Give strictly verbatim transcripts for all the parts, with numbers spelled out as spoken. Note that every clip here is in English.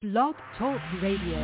Blog Talk Radio.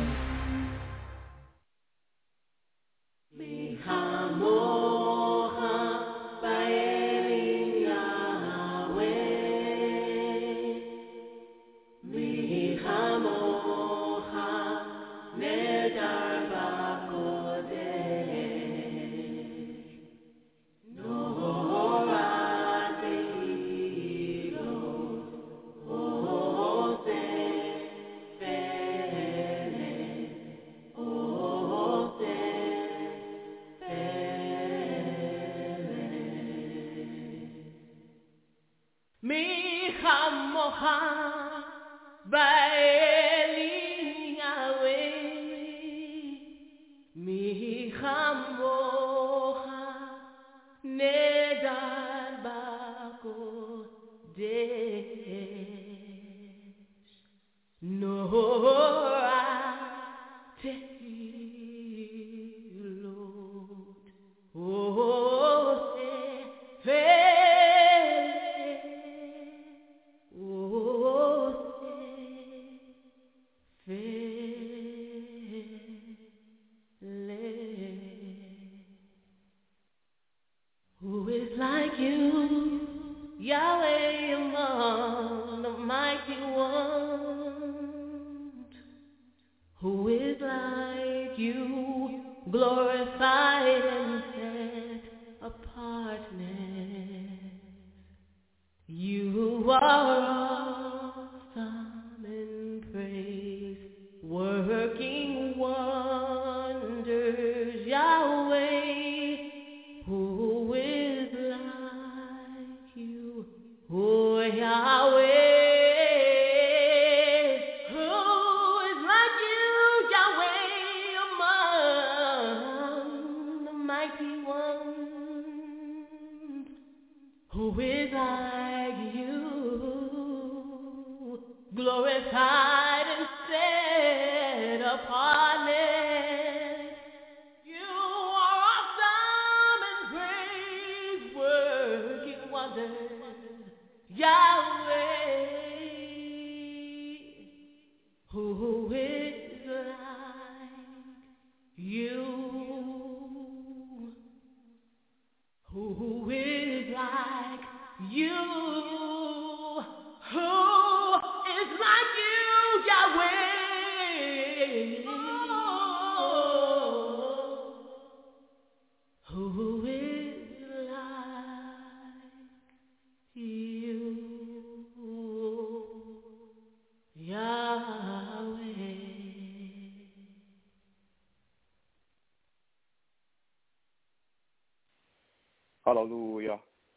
Hallelujah.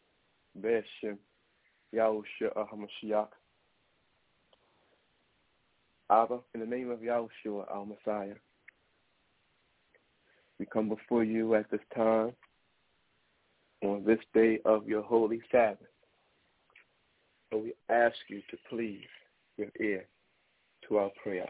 Beshem Yahushua HaMashiach. Abba, in the name of Yahushua, our Messiah, we come before you at this time on this day of your holy Sabbath. And we ask you to please give ear to our prayer,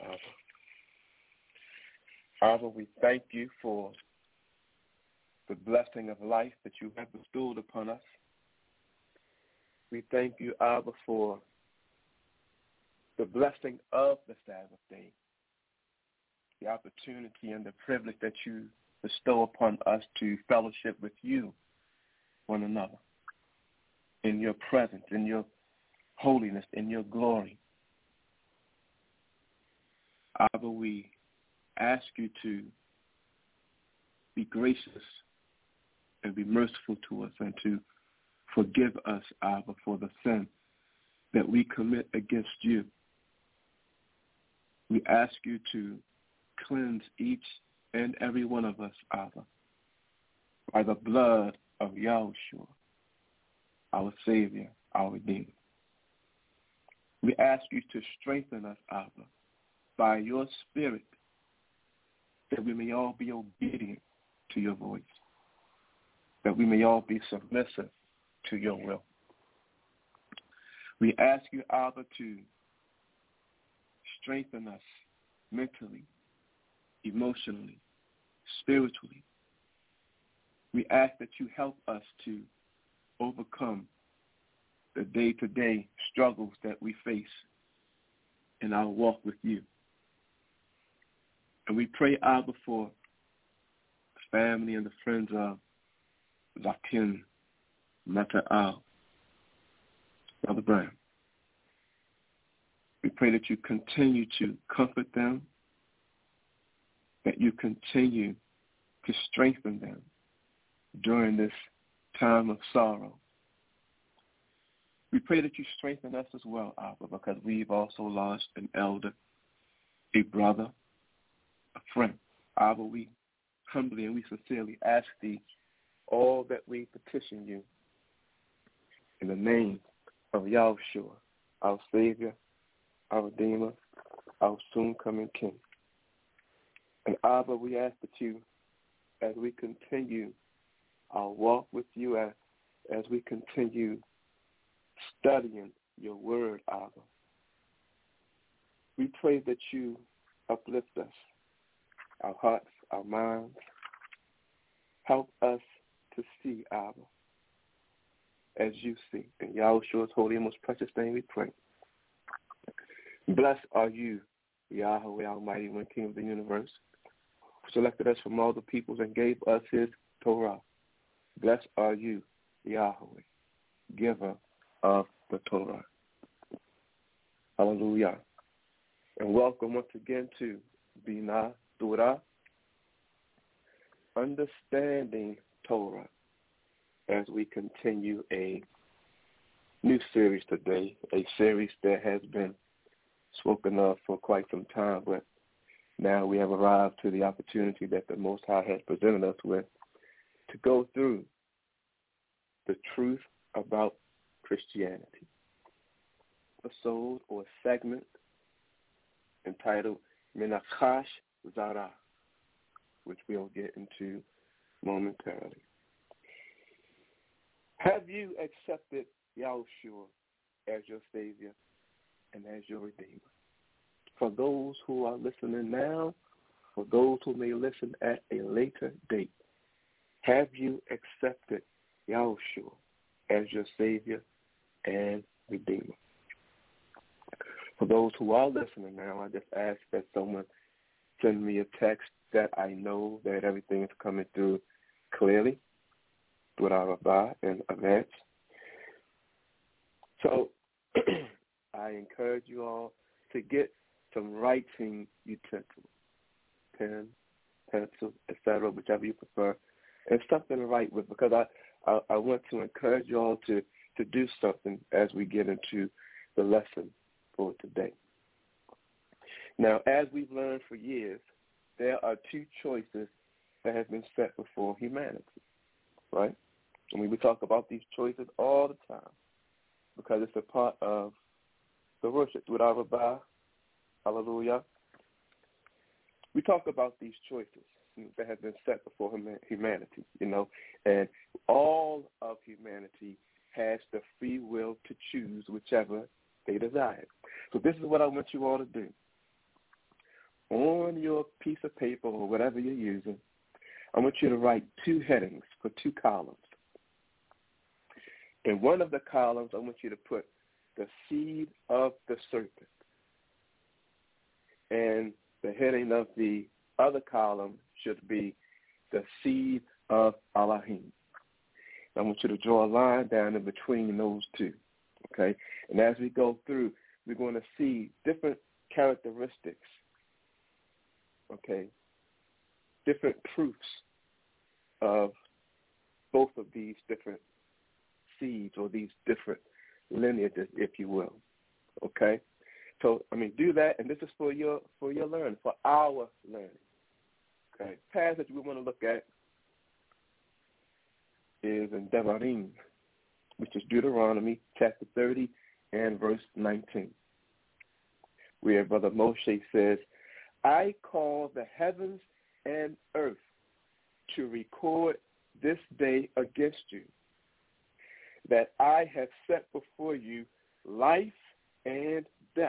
Abba. Abba, we thank you for the blessing of life that you have bestowed upon us. We thank you, Abba, for the blessing of the Sabbath day, the opportunity and the privilege that you bestow upon us to fellowship with you, one another, in your presence, in your holiness, in your glory. Abba, we ask you to be gracious and be merciful to us and to forgive us, Abba, for the sin that we commit against you. We ask you to cleanse each and every one of us, Abba, by the blood of Yahushua, our Savior, our Redeemer. We ask you to strengthen us, Abba, by your Spirit, that we may all be obedient to your voice, that we may all be submissive to your will. We ask you, Abba, to strengthen us mentally, emotionally, spiritually. We ask that you help us to overcome the day-to-day struggles that we face in our walk with you. And we pray, Abba, for the family and the friends of Zakin Mata'al, Brother Brown. We pray that you continue to comfort them, that you continue to strengthen them during this time of sorrow. We pray that you strengthen us as well, Abba, because we've also lost an elder, a brother, a friend. Abba, we humbly and we sincerely ask thee all that we petition you in the name of Yahushua, our Savior, our Redeemer, our soon-coming King. And Abba, we ask that you, as we continue our walk with you, as, as we continue studying your word, Abba, we pray that you uplift us, our hearts, our minds. Help us to see, Abba, as you see. In Yahushua's holy and most precious name we pray. Blessed are you, Yahweh Almighty, one King of the universe, who selected us from all the peoples and gave us his Torah. Blessed are you, Yahweh, giver of the Torah. Hallelujah. And welcome once again to Bina Torah, Understanding Torah, as we continue a new series today, a series that has been spoken of for quite some time, but now we have arrived to the opportunity that the Most High has presented us with to go through the truth about Christianity. Episode or segment entitled Menakash Zara, which we'll get into momentarily. Have you accepted Yahushua as your Savior and as your Redeemer? For those who are listening now, for those who may listen at a later date, have you accepted Yahushua as your Savior and Redeemer? For those who are listening now, I just ask that someone send me a text that I know that everything is coming through clearly with our Rabbah and Amet. So I encourage you all to get some writing utensils, pen, pencil, et cetera, whichever you prefer, and something to write with, because I, I, I want to encourage you all to, to do something as we get into the lesson for today. Now, as we've learned for years, there are two choices that have been set before humanity, right? I mean, we talk about these choices all the time because it's a part of the worship with our Rabbah. Hallelujah. We talk about these choices that have been set before humanity, you know, and all of humanity has the free will to choose whichever they desire. So this is what I want you all to do. On your piece of paper or whatever you're using, I want you to write two headings for two columns. In one of the columns, I want you to put the seed of the serpent. And the heading of the other column should be the seed of Elohim. I want you to draw a line down in between those two, okay? And as we go through, we're going to see different characteristics, okay, different proofs of both of these different seeds or these different lineages, if you will, okay? So, I mean, do that, and this is for your for your learning, for our learning, okay? Passage we want to look at is in Devarim, which is Deuteronomy chapter thirty and verse nineteen, where Brother Moshe says, I call the heavens and earth to record this day against you, that I have set before you life and death,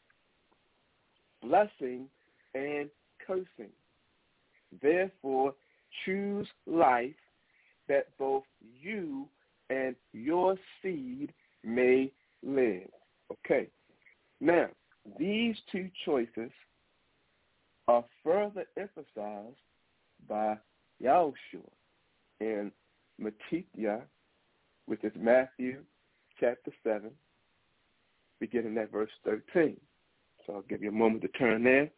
blessing and cursing. Therefore, choose life, that both you and your seed may live. Okay. Now, these two choices are further emphasized by Yahushua in Matthew, which is Matthew chapter seven, beginning at verse thirteen. So I'll give you a moment to turn there.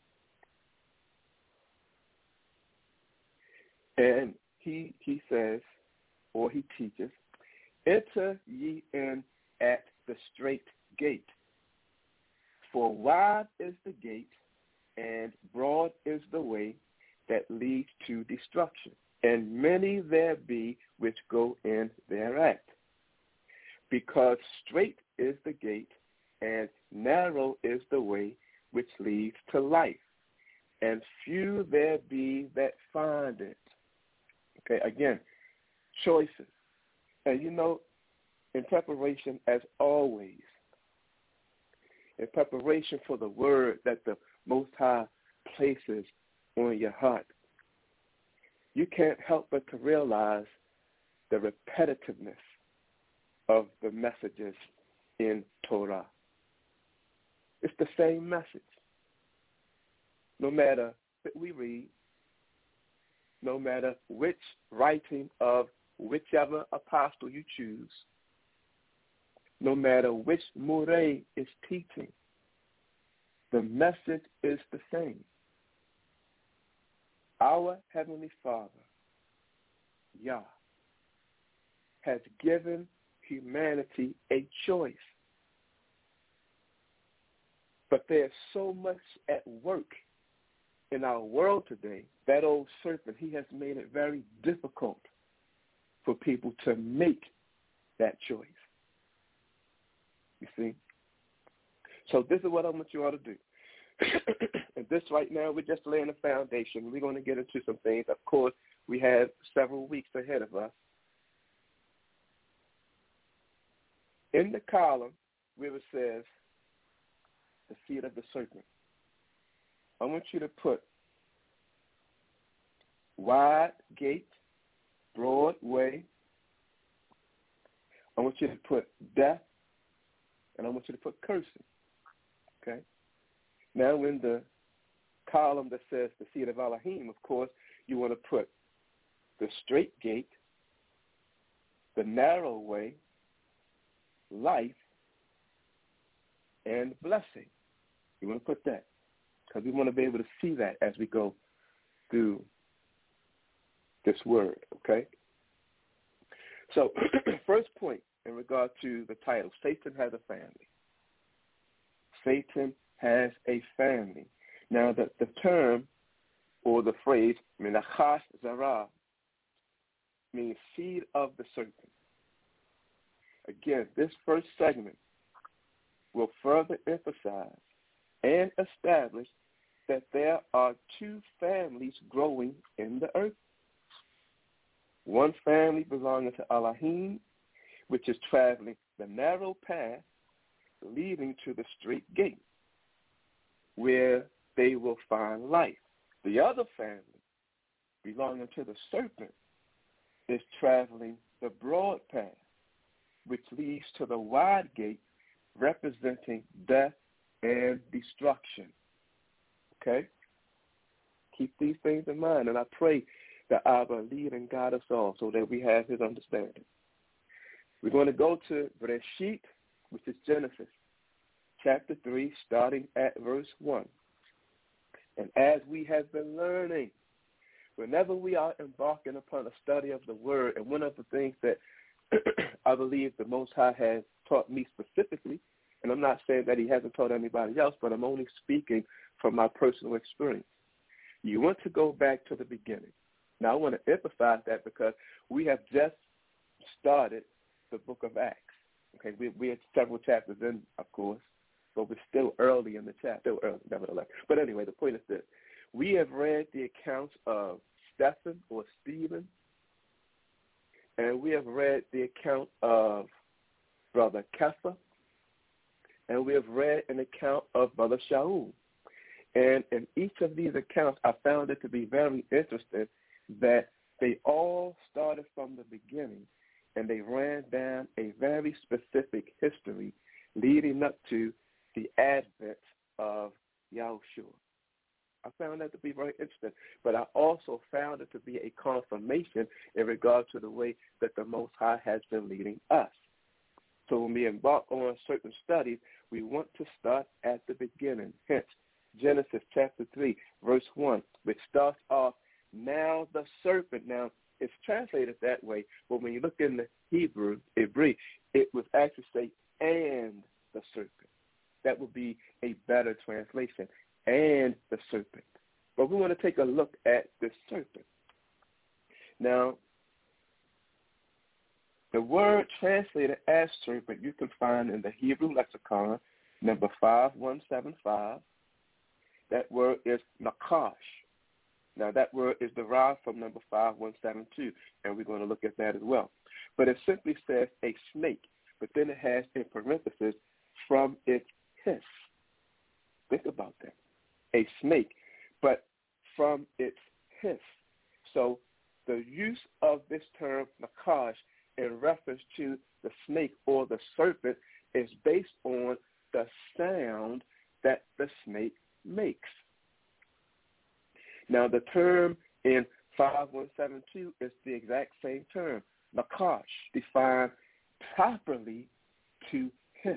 And he he says, or he teaches, enter ye in at the straight gate. For wide is the gate, and broad is the way that leads to destruction, and many there be which go in thereat. Because straight is the gate, and narrow is the way which leads to life, and few there be that find it. Okay, again, choices. And you know, in preparation, as always, in preparation for the word that the Most High places on your heart, you can't help but to realize the repetitiveness of the messages in Torah. It's the same message. No matter what we read, no matter which writing of whichever apostle you choose, no matter which Murray is teaching, the message is the same. Our Heavenly Father, Yah, has given humanity a choice. But there's so much at work in our world today. That old serpent, he has made it very difficult for people to make that choice. You see? So this is what I want you all to do. And this right now, we're just laying a foundation. We're going to get into some things. Of course, we have several weeks ahead of us. In the column where it says the seed of the serpent, I want you to put wide gate, broad way. I want you to put death, and I want you to put cursing. Okay? Now in the column that says the seed of Elohim, of course, you want to put the straight gate, the narrow way, life, and blessing. You want to put that because we want to be able to see that as we go through this word, okay? So first point in regard to the title, Satan has a family. Satan has a family. Now, the, the term or the phrase, Menachash Zara, means seed of the serpent. Again, this first segment will further emphasize and establish that there are two families growing in the earth. One family belonging to Elohim, which is traveling the narrow path leading to the straight gate, where they will find life. The other family, belonging to the serpent, is traveling the broad path, which leads to the wide gate, representing death and destruction. Okay? Keep these things in mind, and I pray that Abba lead and guide us all so that we have his understanding. We're going to go to Bereshit, which is Genesis, chapter three, starting at verse one. And as we have been learning, whenever we are embarking upon a study of the word, and one of the things that I believe the Most High has taught me specifically, and I'm not saying that he hasn't taught anybody else, but I'm only speaking from my personal experience. You want to go back to the beginning. Now, I want to emphasize that because we have just started the book of Acts. Okay, we, we had several chapters in, of course, but we're still early in the chapter, still early, nevertheless. But anyway, the point is this. We have read the accounts of Stephen or Stephen, and we have read the account of Brother Kepha, and we have read an account of Brother Shaul. And in each of these accounts, I found it to be very interesting that they all started from the beginning, and they ran down a very specific history leading up to the advent of Yahushua. I found that to be very interesting. But I also found it to be a confirmation in regard to the way that the Most High has been leading us. So when we embark on certain studies, we want to start at the beginning. Hence, Genesis chapter three, verse one, which starts off, now the serpent. Now, it's translated that way, but when you look in the Hebrew, Hebrew, it would actually say, and the serpent. That would be a better translation, and the serpent. But we want to take a look at the serpent. Now, the word translated as serpent you can find in the Hebrew lexicon, number five one seven five. That word is nakash. Now, that word is derived from number five one seven two, and we're going to look at that as well. But it simply says a snake, but then it has in parentheses, from its hiss. Think about that. A snake, but from its hiss. So the use of this term, nakash, in reference to the snake or the serpent is based on the sound that the snake makes. Now, the term in five one seven two is the exact same term, nakash, defined properly to hiss.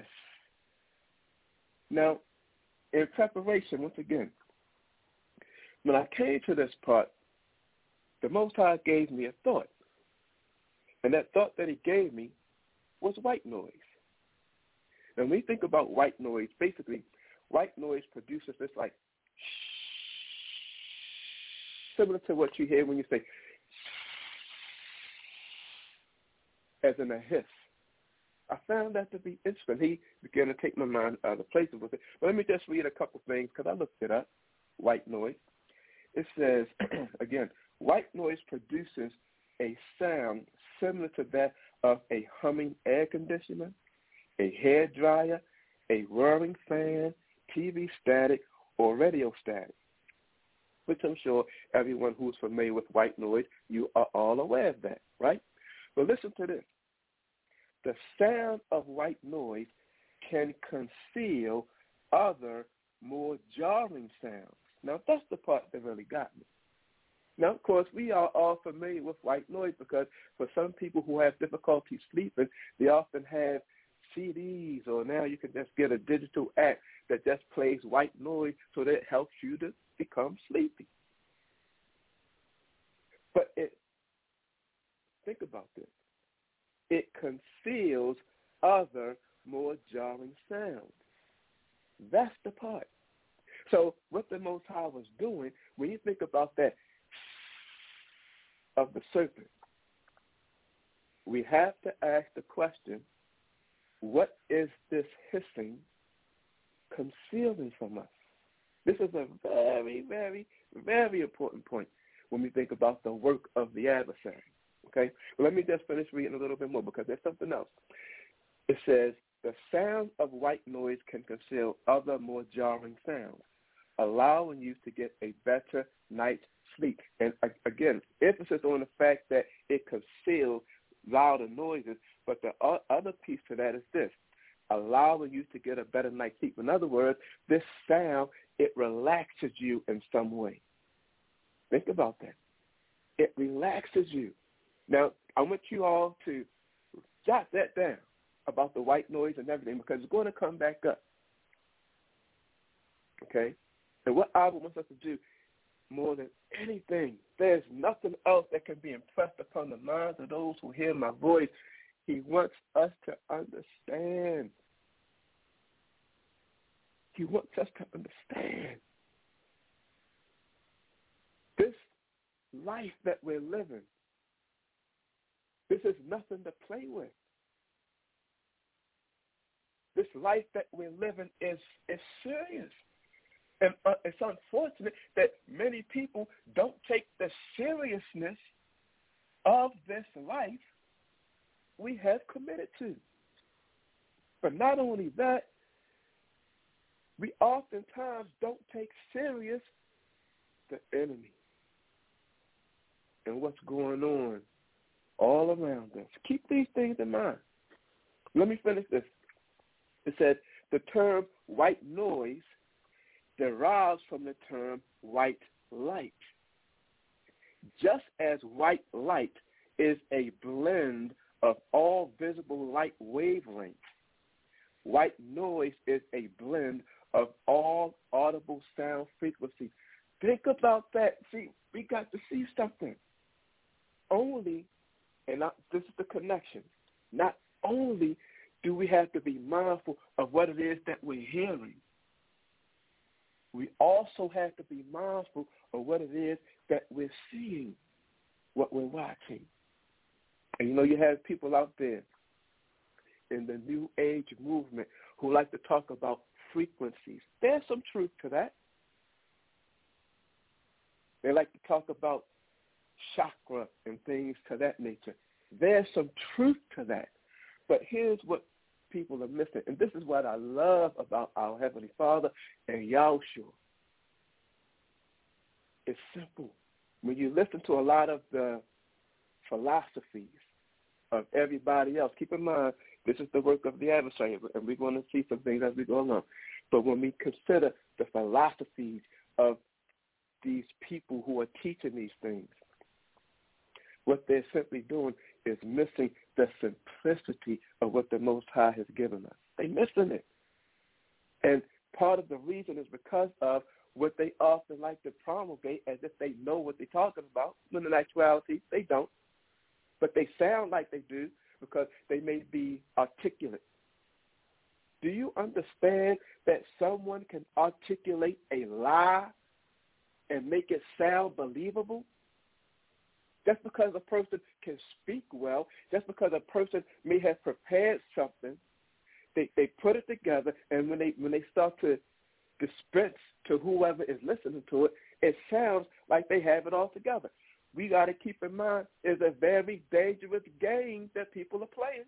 Now, in preparation, once again, when I came to this part, the Most High gave me a thought. And that thought that he gave me was white noise. And when we think about white noise, basically, white noise produces this like similar to what you hear when you say as in a hiss. I found that to be interesting. He began to take my mind other places with it. But let me just read a couple things because I looked it up, white noise. It says, again, white noise produces a sound similar to that of a humming air conditioner, a hair dryer, a whirring fan, T V static, or radio static, which I'm sure everyone who's familiar with white noise, you are all aware of that, right? But listen to this. The sound of white noise can conceal other more jarring sounds. Now, that's the part that really got me. Now, of course, we are all familiar with white noise because for some people who have difficulty sleeping, they often have C Ds, or now you can just get a digital app that just plays white noise so that it helps you to become sleepy. But it, think about this. It conceals other more jarring sounds. That's the part. So what the Most High was doing, when you think about that of the serpent, we have to ask the question, what is this hissing concealing from us? This is a very, very, very important point when we think about the work of the adversary. Okay? Well, let me just finish reading a little bit more because there's something else. It says, the sound of white noise can conceal other more jarring sounds, allowing you to get a better night's sleep. And again, emphasis on the fact that it conceals louder noises, but the other piece to that is this, allowing you to get a better night's sleep. In other words, this sound, it relaxes you in some way. Think about that. It relaxes you. Now, I want you all to jot that down about the white noise and everything because it's going to come back up. Okay? And what Abba wants us to do more than anything, there's nothing else that can be impressed upon the minds of those who hear my voice. He wants us to understand. He wants us to understand. This life that we're living, this is nothing to play with. This life that we're living is, is serious. And uh, it's unfortunate that many people don't take the seriousness of this life we have committed to. But not only that, we oftentimes don't take serious the enemy and what's going on all around us. Keep these things in mind. Let me finish this. It said the term white noise derives from the term white light. Just as white light is a blend of all visible light wavelengths, white noise is a blend of all audible sound frequencies. Think about that. See, we got to see something. Only, and not, this is the connection, not only do we have to be mindful of what it is that we're hearing, we also have to be mindful of what it is that we're seeing, what we're watching. And you know, you have people out there in the New Age movement who like to talk about frequencies. There's some truth to that. They like to talk about chakra and things to that nature. There's some truth to that. But here's what people are missing, and this is what I love about our Heavenly Father and Yahushua. It's simple. When you listen to a lot of the philosophies of everybody else, keep in mind, this is the work of the adversary, and we're going to see some things as we go along. But when we consider the philosophies of these people who are teaching these things, what they're simply doing is missing the simplicity of what the Most High has given us. They're missing it. And part of the reason is because of what they often like to promulgate as if they know what they're talking about, when in actuality they don't. But they sound like they do because they may be articulate. Do you understand that someone can articulate a lie and make it sound believable? Just because a person can speak well, just because a person may have prepared something, they, they put it together, and when they when they start to dispense to whoever is listening to it, it sounds like they have it all together. We got to keep in mind it's a very dangerous game that people are playing.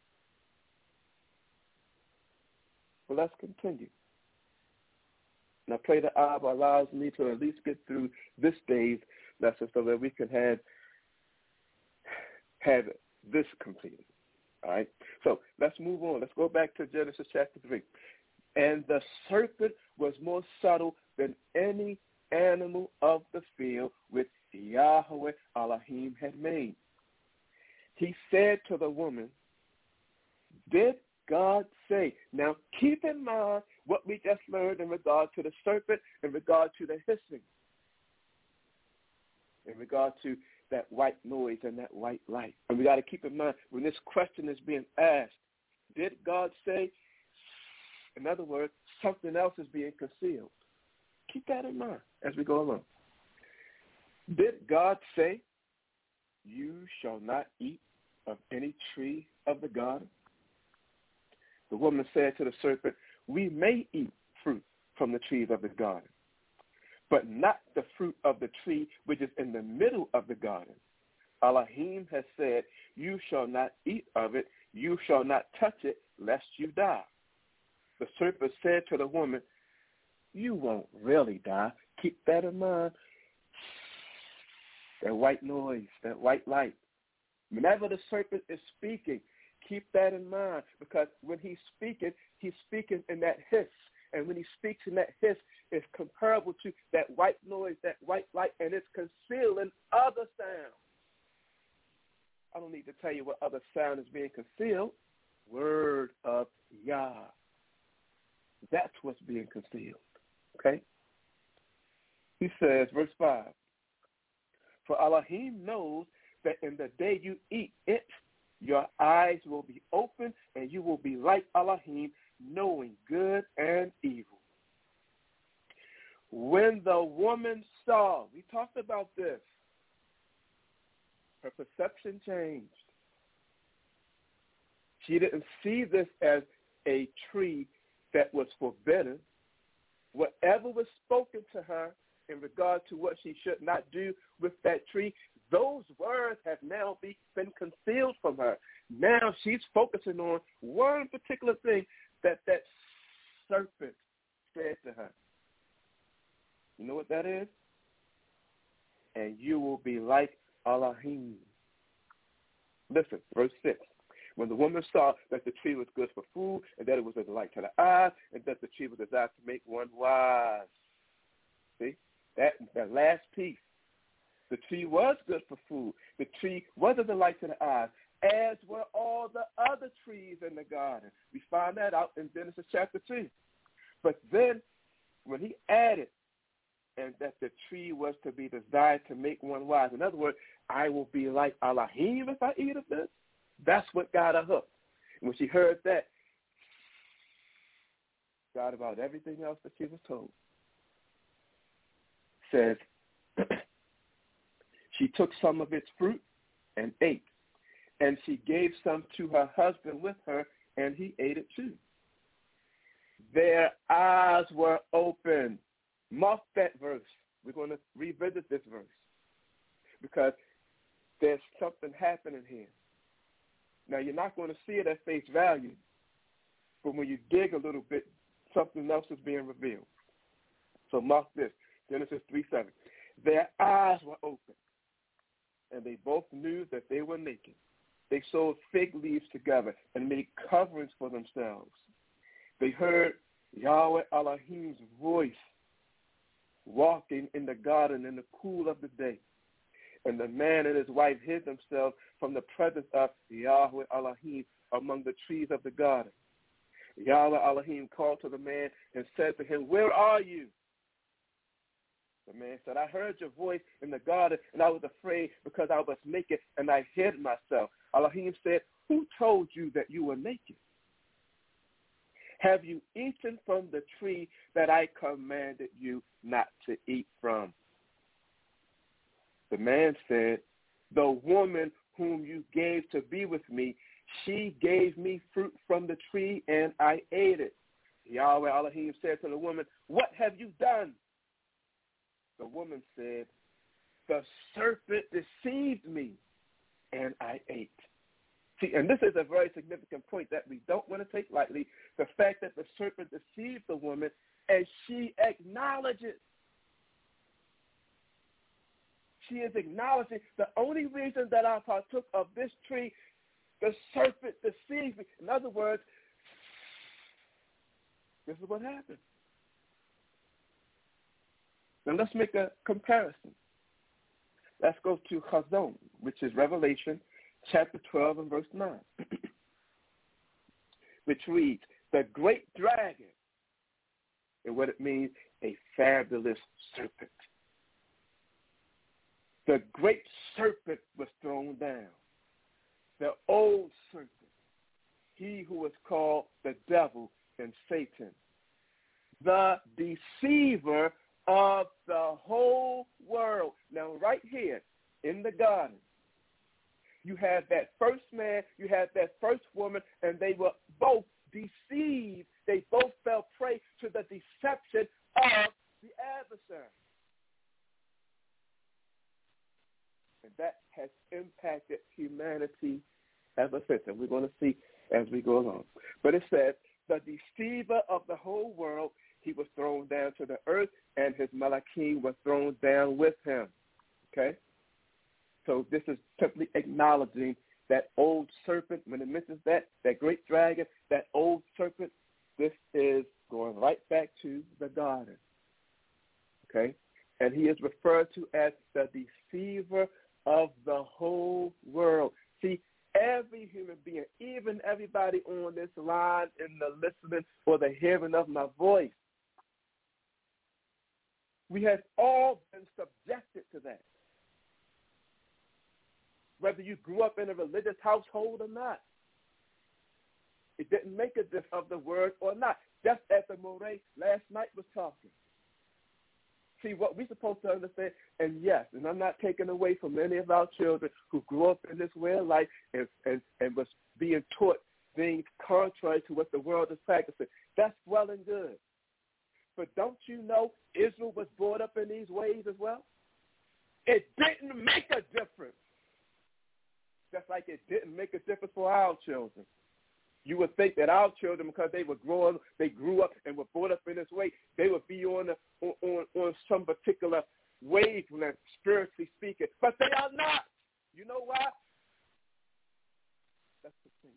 Well, let's continue. And I pray that Allah allows me to at least get through this day's lesson so that we can have have this completed. All right? So let's move on. Let's go back to Genesis chapter three. And the serpent was more subtle than any animal of the field which Yahweh Elohim had made. He said to the woman, did God say? Now keep in mind what we just learned in regard to the serpent, in regard to the hissing, in regard to that white noise and that white light. And we got to keep in mind when this question is being asked, did God say? In other words, something else is being concealed. Keep that in mind as we go along. Did God say, you shall not eat of any tree of the garden? The woman said to the serpent, we may eat fruit from the trees of the garden, but not the fruit of the tree which is in the middle of the garden. Elohim has said, you shall not eat of it, you shall not touch it, lest you die. The serpent said to the woman, you won't really die. Keep that in mind. That white noise, that white light. Whenever the serpent is speaking, keep that in mind, because when he's speaking, he's speaking in that hiss. And when he speaks in that hiss, it's comparable to that white noise, that white light, and it's concealing other sounds. I don't need to tell you what other sound is being concealed. Word of Yah. That's what's being concealed. Okay? He says, verse five, for Elohim knows that in the day you eat it, your eyes will be open and you will be like Elohim, knowing good and evil. When the woman saw, we talked about this, her perception changed. She didn't see this as a tree that was forbidden. Whatever was spoken to her in regard to what she should not do with that tree, those words have now be, been concealed from her. Now she's focusing on one particular thing that that serpent said to her. You know what that is? And you will be like Elohim. Listen, verse six. When the woman saw that the tree was good for food, and that it was a delight to the eye, and that the tree was desired to make one wise. See, that, that last piece. The tree was good for food. The tree was a delight to the eyes, as were all the other trees in the garden. We find that out in Genesis chapter two. But then when he added, and that the tree was to be desired to make one wise. In other words, I will be like Elohim if I eat of this. That's what got her hooked. And when she heard that, God about everything else that she was told. Says, she took some of its fruit and ate, and she gave some to her husband with her, and he ate it too. Their eyes were open. Mark that verse. We're going to revisit this verse because there's something happening here. Now, you're not going to see it at face value, but when you dig a little bit, something else is being revealed. So mark this, Genesis three seven. Their eyes were open, and they both knew that they were naked. They sewed fig leaves together and made coverings for themselves. They heard Yahweh Elohim's voice walking in the garden in the cool of the day. And the man and his wife hid themselves from the presence of Yahweh Elohim among the trees of the garden. Yahweh Elohim called to the man and said to him, where are you? The man said, I heard your voice in the garden, and I was afraid because I was naked, and I hid myself. Elohim said, who told you that you were naked? Have you eaten from the tree that I commanded you not to eat from? The man said, the woman whom you gave to be with me, she gave me fruit from the tree, and I ate it. Yahweh Elohim said to the woman, what have you done? The woman said, the serpent deceived me, and I ate. See, and this is a very significant point that we don't want to take lightly, the fact that the serpent deceived the woman, and she acknowledges. She is acknowledging the only reason that I partook of this tree, the serpent deceived me. In other words, this is what happened. Now let's make a comparison. Let's go to Chazon, which is Revelation chapter twelve and verse nine, which reads, the great dragon, and what it means, a fabulous serpent. The great serpent was thrown down, the old serpent, he who is called the devil and Satan, the deceiver of the whole world. Now, right here in the garden, you have that first man, you have that first woman, and they were both deceived. They both fell prey to the deception of the adversary. And that has impacted humanity ever since. And we're going to see as we go along. But it says, the deceiver of the whole world, he was thrown down to the earth, and his malachim were thrown down with him. Okay? So this is simply acknowledging that old serpent. When it mentions that, that great dragon, that old serpent, this is going right back to the garden. Okay? And he is referred to as the deceiver of the whole world. See, every human being, even everybody on this line in the listening or the hearing of my voice, we have all been subjected to that. Whether you grew up in a religious household or not, it didn't make a difference of the word or not. Just as the Moray last night was talking. See, what we're supposed to understand, and yes, and I'm not taking away from any of our children who grew up in this way of life and, and, and was being taught things contrary to what the world is practicing. That's well and good. But don't you know Israel was brought up in these ways as well? It didn't make a difference. Just like it didn't make a difference for our children. You would think that our children, because they were growing, they grew up and were brought up in this way, they would be on a, on, on some particular wavelength, spiritually speaking. But they are not. You know why? That's the thing.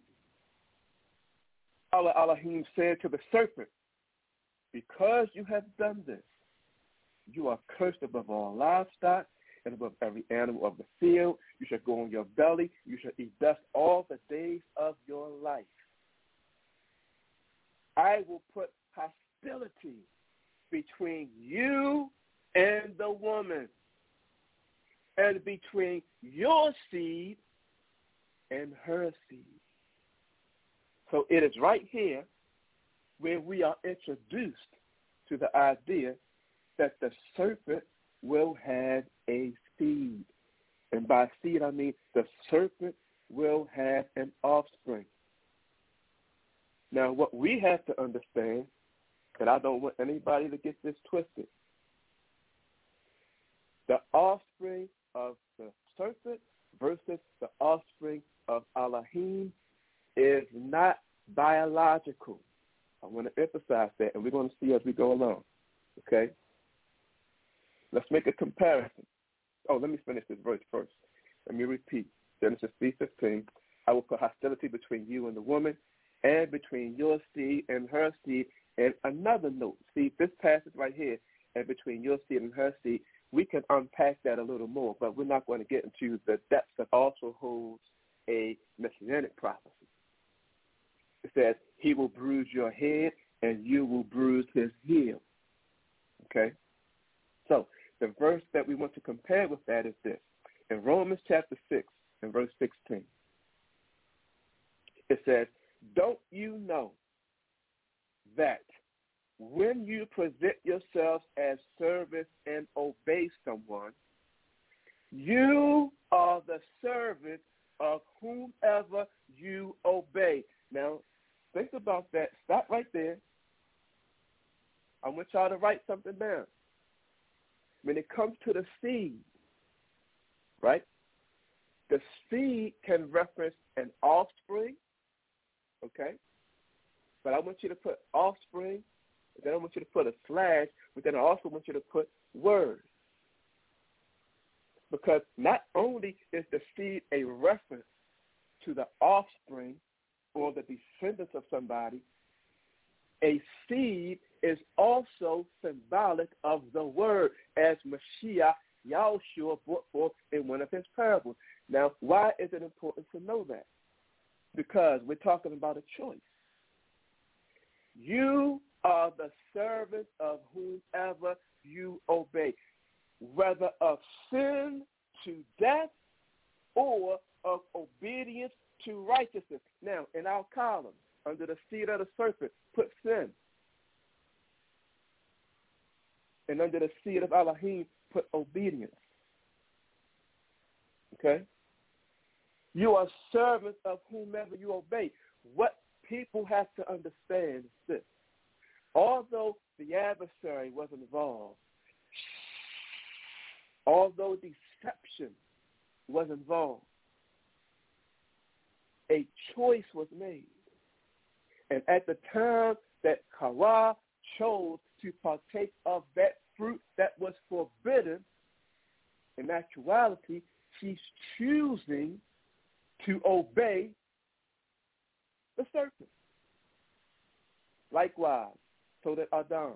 Allah Elohim said to the serpent, because you have done this, You are cursed above all livestock and above every animal of the field. You shall go on your belly. You shall eat dust all the days of your life. I will put hostility between you and the woman, and between your seed and her seed. So it is right here where we are introduced to the idea that the serpent will have a seed. And by seed, I mean the serpent will have an offspring. Now, what we have to understand, and I don't want anybody to get this twisted, the offspring of the serpent versus the offspring of Elohim is not biological. I want to emphasize that, and we're going to see as we go along, okay? Let's make a comparison. Oh, let me finish this verse first. Let me repeat. Genesis three fifteen, I will put hostility between you and the woman, and between your seed and her seed. And another note, see, this passage right here, and between your seed and her seed, we can unpack that a little more, but we're not going to get into the depths that also holds a messianic prophecy. It says, he will bruise your head, and you will bruise his heel. Okay? So the verse that we want to compare with that is this. In Romans chapter six, and verse sixteen, it says, don't you know that when you present yourselves as servants and obey someone, you are the servant of whomever you obey? Now, think about that. Stop right there. I want y'all to write something down. When it comes to the seed, right, the seed can reference an offspring, okay? But I want you to put offspring, then I want you to put a slash, but then I also want you to put word. Because not only is the seed a reference to the offspring or the descendants of somebody, a seed is also symbolic of the word, as Mashiach Yahushua brought forth in one of his parables. Now, why is it important to know that? Because we're talking about a choice. You are the servant of whomever you obey, whether of sin to death or of obedience to righteousness. Now, in our column, under the seed of the serpent, put sin. And under the seed of Elohim, put obedience. Okay? You are servants of whomever you obey. What people have to understand is this. Although the adversary was involved, although deception was involved, a choice was made. And at the time that Kara chose to partake of that fruit that was forbidden, in actuality, she's choosing to obey the serpent. Likewise, so that Adam,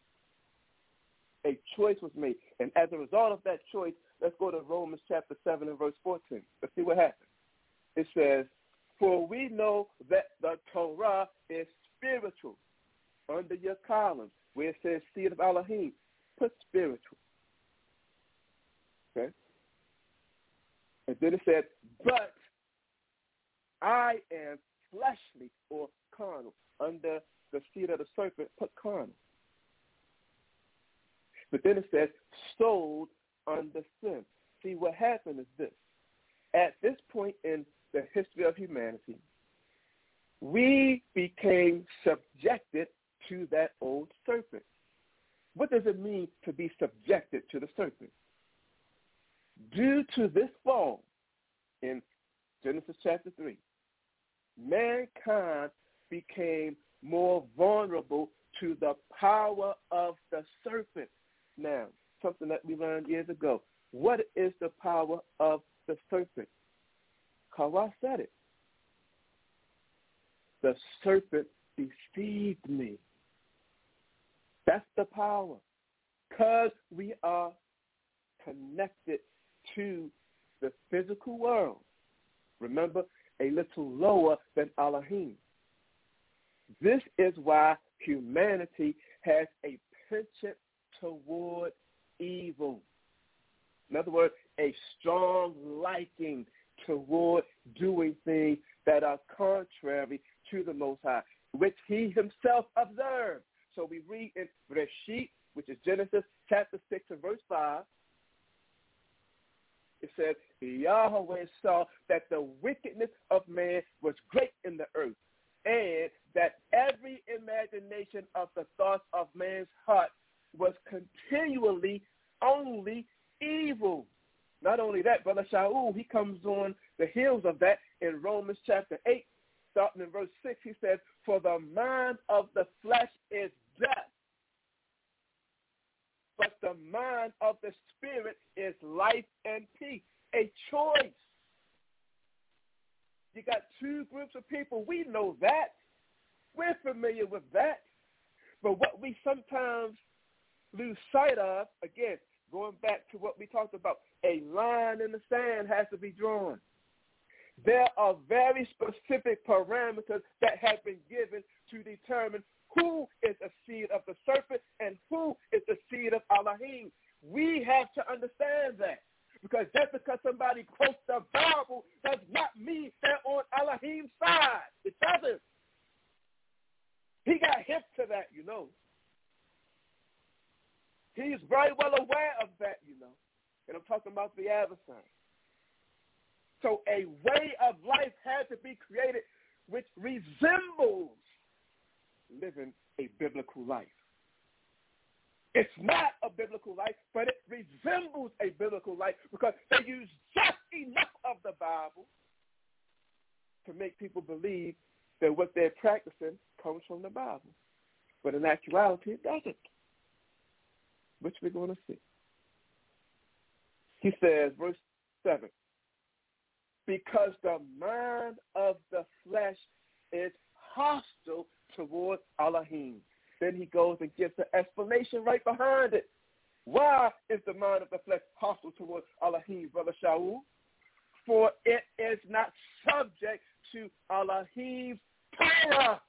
a choice was made. And as a result of that choice, let's go to Romans chapter seven and verse fourteen. Let's see what happens. It says, for we know that the Torah is spiritual. Under your column, where it says seed of Elohim, put spiritual. Okay? And then it says, but I am fleshly or carnal. Under the seed of the serpent, put carnal. But then it says, sold under sin. See, what happened is this. At this point in the history of humanity, we became subjected to that old serpent. What does it mean to be subjected to the serpent? Due to this fall in Genesis chapter three, mankind became more vulnerable to the power of the serpent. Now, something that we learned years ago. What is the power of the serpent? Kara said it. The serpent deceived me. That's the power. because we are connected to the physical world. Remember, a little lower than Elohim. This is why humanity has a penchant toward evil. In other words, a strong liking toward doing things that are contrary to the Most High, which he himself observed. So we read in Bereshit, which is Genesis chapter six and verse five. It says, Yahweh saw that the wickedness of man was great in the earth, and that every imagination of the thoughts of man's heart was continually only evil. Not only that, Brother Shaul, he comes on the heels of that in Romans chapter eight, starting in verse six. He says, for the mind of the flesh is death, but the mind of the spirit is life and peace. A choice. You got two groups of people. We know that. We're familiar with that. But what we sometimes lose sight of, again, going back to what we talked about, a line in the sand has to be drawn. There are very specific parameters that have been given to determine who is a seed of the serpent and who is the seed of Elohim. We have to understand that. Because just because somebody quotes the Bible does not mean they're on Elohim's side. It doesn't. He got hip to that, you know. He's very well aware of that, you know. And I'm talking about the adversary. So a way of life has to be created which resembles living a biblical life. It's not a biblical life, but it resembles a biblical life because they use just enough of the Bible to make people believe that what they're practicing comes from the Bible. But in actuality, it doesn't, which we're going to see. He says, verse seven, because the mind of the flesh is hostile toward Elohim. Then he goes and gives the explanation right behind it. Why is the mind of the flesh hostile toward Elohim, Brother Shaul? For it is not subject to Elohim's power.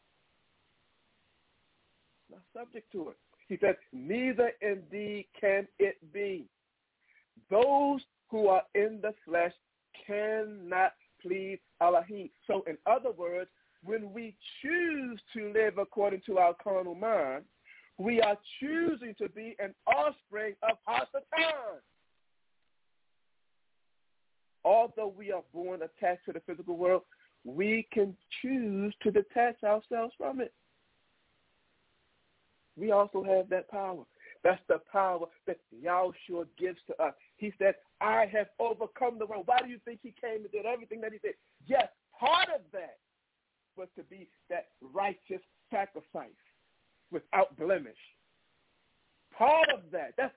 Not subject to it. He says, neither indeed can it be. Those who are in the flesh cannot please Elohim. So in other words, when we choose to live according to our carnal mind, we are choosing to be an offspring of Hasatan. Although we are born attached to the physical world, we can choose to detach ourselves from it. We also have that power. That's the power that Yahushua gives to us. He said, I have overcome the world. Why do you think he came and did everything that he did? Yes, part of that was to be that righteous sacrifice without blemish. Part of that. That's,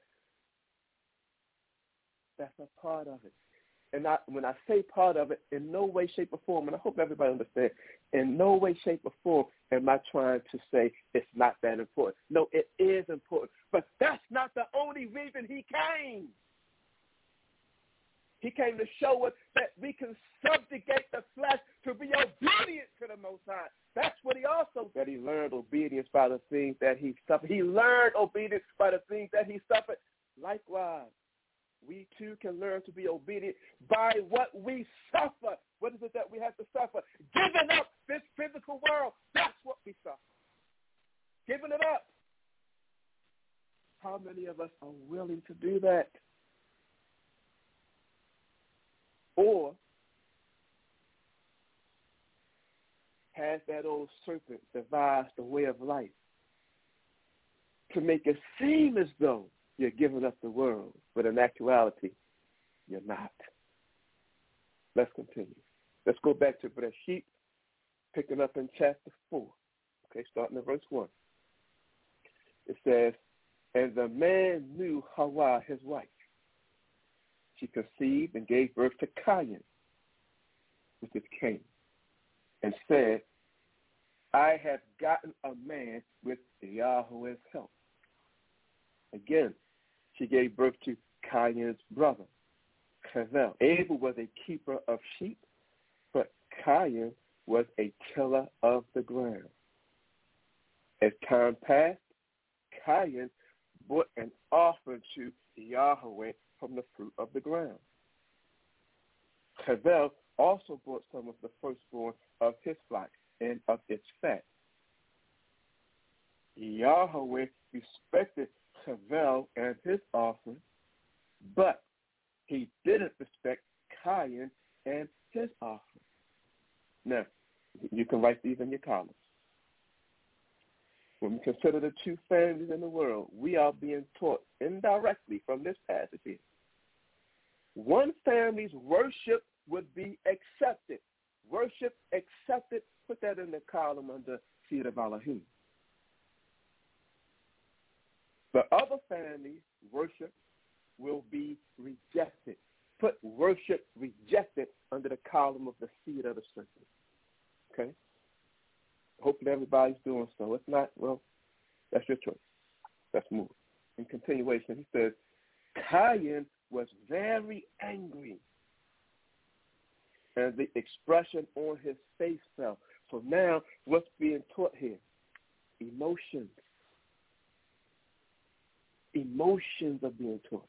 that's a part of it. And I, when I say part of it, in no way, shape, or form, and I hope everybody understands, in no way, shape, or form am I trying to say it's not that important. No, it is important. But that's not the only reason he came. He came to show us that we can subjugate the flesh to be obedient to the Most High. That's what he also, that he learned obedience by the things that he suffered. He learned obedience by the things that he suffered. Likewise, we too can learn to be obedient by what we suffer. What is it that we have to suffer? Giving up this physical world. That's what we suffer. Giving it up. How many of us are willing to do that? Or has that old serpent devised a way of life to make it seem as though you're giving up the world, but in actuality, you're not. Let's continue. Let's go back to Bereshit, picking up in chapter four, okay, starting at verse one. It says, and the man knew Hawa, his wife. She conceived and gave birth to Cain, which is Cain, and said, I have gotten a man with Yahweh's help. Again, she gave birth to Cain's brother, Hevel. Abel was a keeper of sheep, but Cain was a tiller of the ground. As time passed, Cain brought an offering to Yahweh from the fruit of the ground. Hevel also brought some of the firstborn of his flock and of its fat. Yahweh respected Hevel and his offering, but he didn't respect Cain and his offering. Now, you can write these in your columns. When we consider the two families in the world, we are being taught indirectly from this passage here. One family's worship would be accepted. Worship accepted, put that in the column under Seed of Elohim. The other family's worship will be rejected. Put worship rejected under the column of the seed of the serpent. Okay? Hopefully everybody's doing so. If not, well, that's your choice. Let's move. In continuation, he says, Cain was very angry, and the expression on his face fell. So now, what's being taught here? Emotions. Emotions are being taught.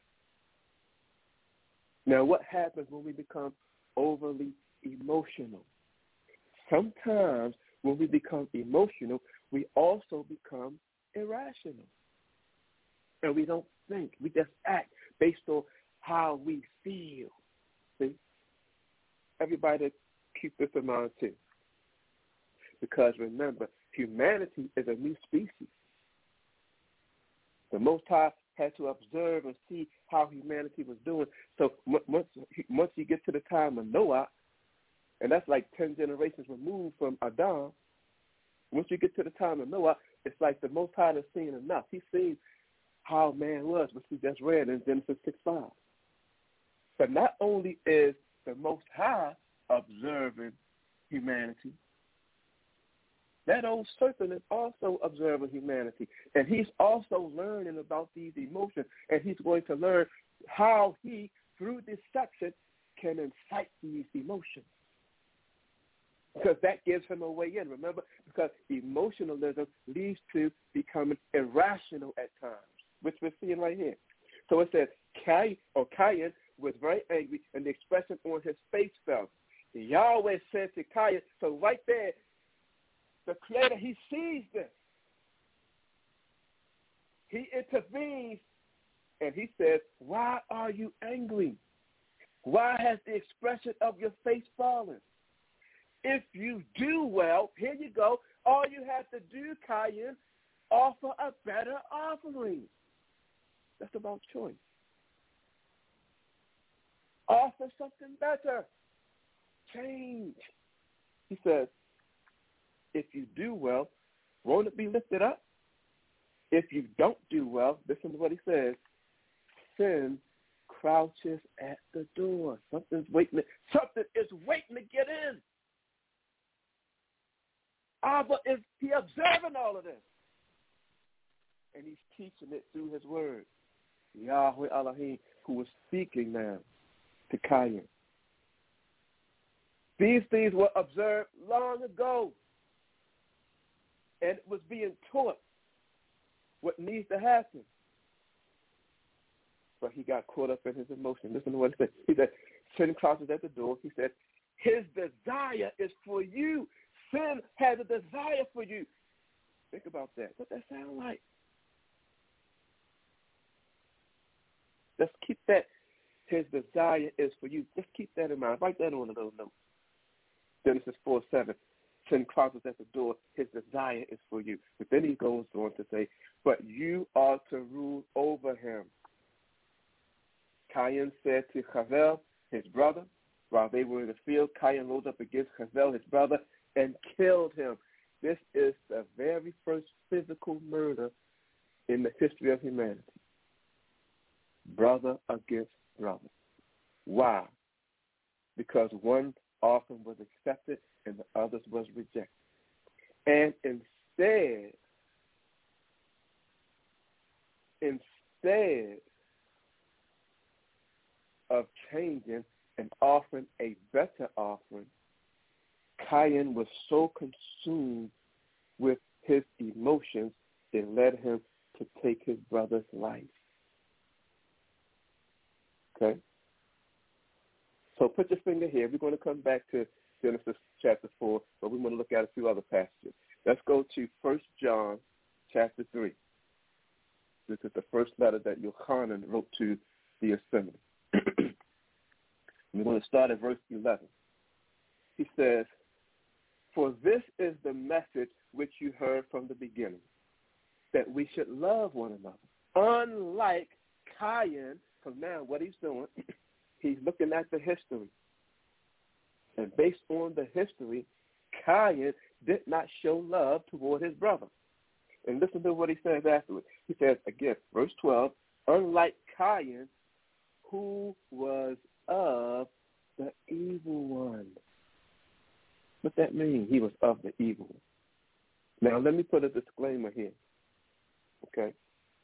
Now, what happens when we become overly emotional? Sometimes when we become emotional, we also become irrational. And we don't think. We just act based on how we feel. See? Everybody keep this in mind too. Because remember, humanity is a new species. The Most High had to observe and see how humanity was doing. So once, once you get to the time of Noah, and that's like ten generations removed from Adam, once you get to the time of Noah, it's like the Most High has seen enough. He's seen how man was, which we just read in Genesis six five. But not only is the Most High observing humanity, that old serpent is also observing humanity. And he's also learning about these emotions. And he's going to learn how he, through deception, can incite these emotions. Because that gives him a way in, remember? Because emotionalism leads to becoming irrational at times, which we're seeing right here. So it says, Cain, or Cain was very angry, and the expression on his face fell. Yahweh said to Cain, so right there, the Creator, he sees this. He intervenes, and he says, why are you angry? Why has the expression of your face fallen? If you do well, here you go, all you have to do, Cain, offer a better offering. That's about choice. Offer something better. Change. He says, if you do well, won't it be lifted up? If you don't do well, listen to what he says, sin crouches at the door. Something's waiting. Something is waiting to get in. Abba is he observing all of this. And he's teaching it through his word. Yahweh Elohim, who is speaking now to Cain. These things were observed long ago. And it was being taught what needs to happen. But he got caught up in his emotion. Listen to what he said. He said, sin crouches at the door. He said, his desire is for you. Sin has a desire for you. Think about that. What that sound like? Let's keep that. His desire is for you. Just keep that in mind. Write that on a little note. Genesis four seven. Sin crouches at the door. His desire is for you. But then he goes on to say, but you are to rule over him. Cain said to Hevel, his brother, while they were in the field, Cain rose up against Hevel, his brother, and killed him. This is the very first physical murder in the history of humanity. Brother against brother. Why? Because one offering was accepted and the others was rejected. And instead, instead of changing and offering a better offering, Cain was so consumed with his emotions, it led him to take his brother's life. Okay? So put your finger here. We're going to come back to Genesis chapter four, but we want to look at a few other passages. Let's go to First John chapter three. This is the first letter that Yochanan wrote to the assembly. We're going to start at verse eleven. He says, "For this is the message which you heard from the beginning, that we should love one another. Unlike Cain," because now what he's doing, he's looking at the history. And based on the history, Cain did not show love toward his brother. And listen to what he says afterwards. He says, again, verse twelve, "Unlike Cain, who was of the evil one." What that mean? He was of the evil one. Now, let me put a disclaimer here, okay?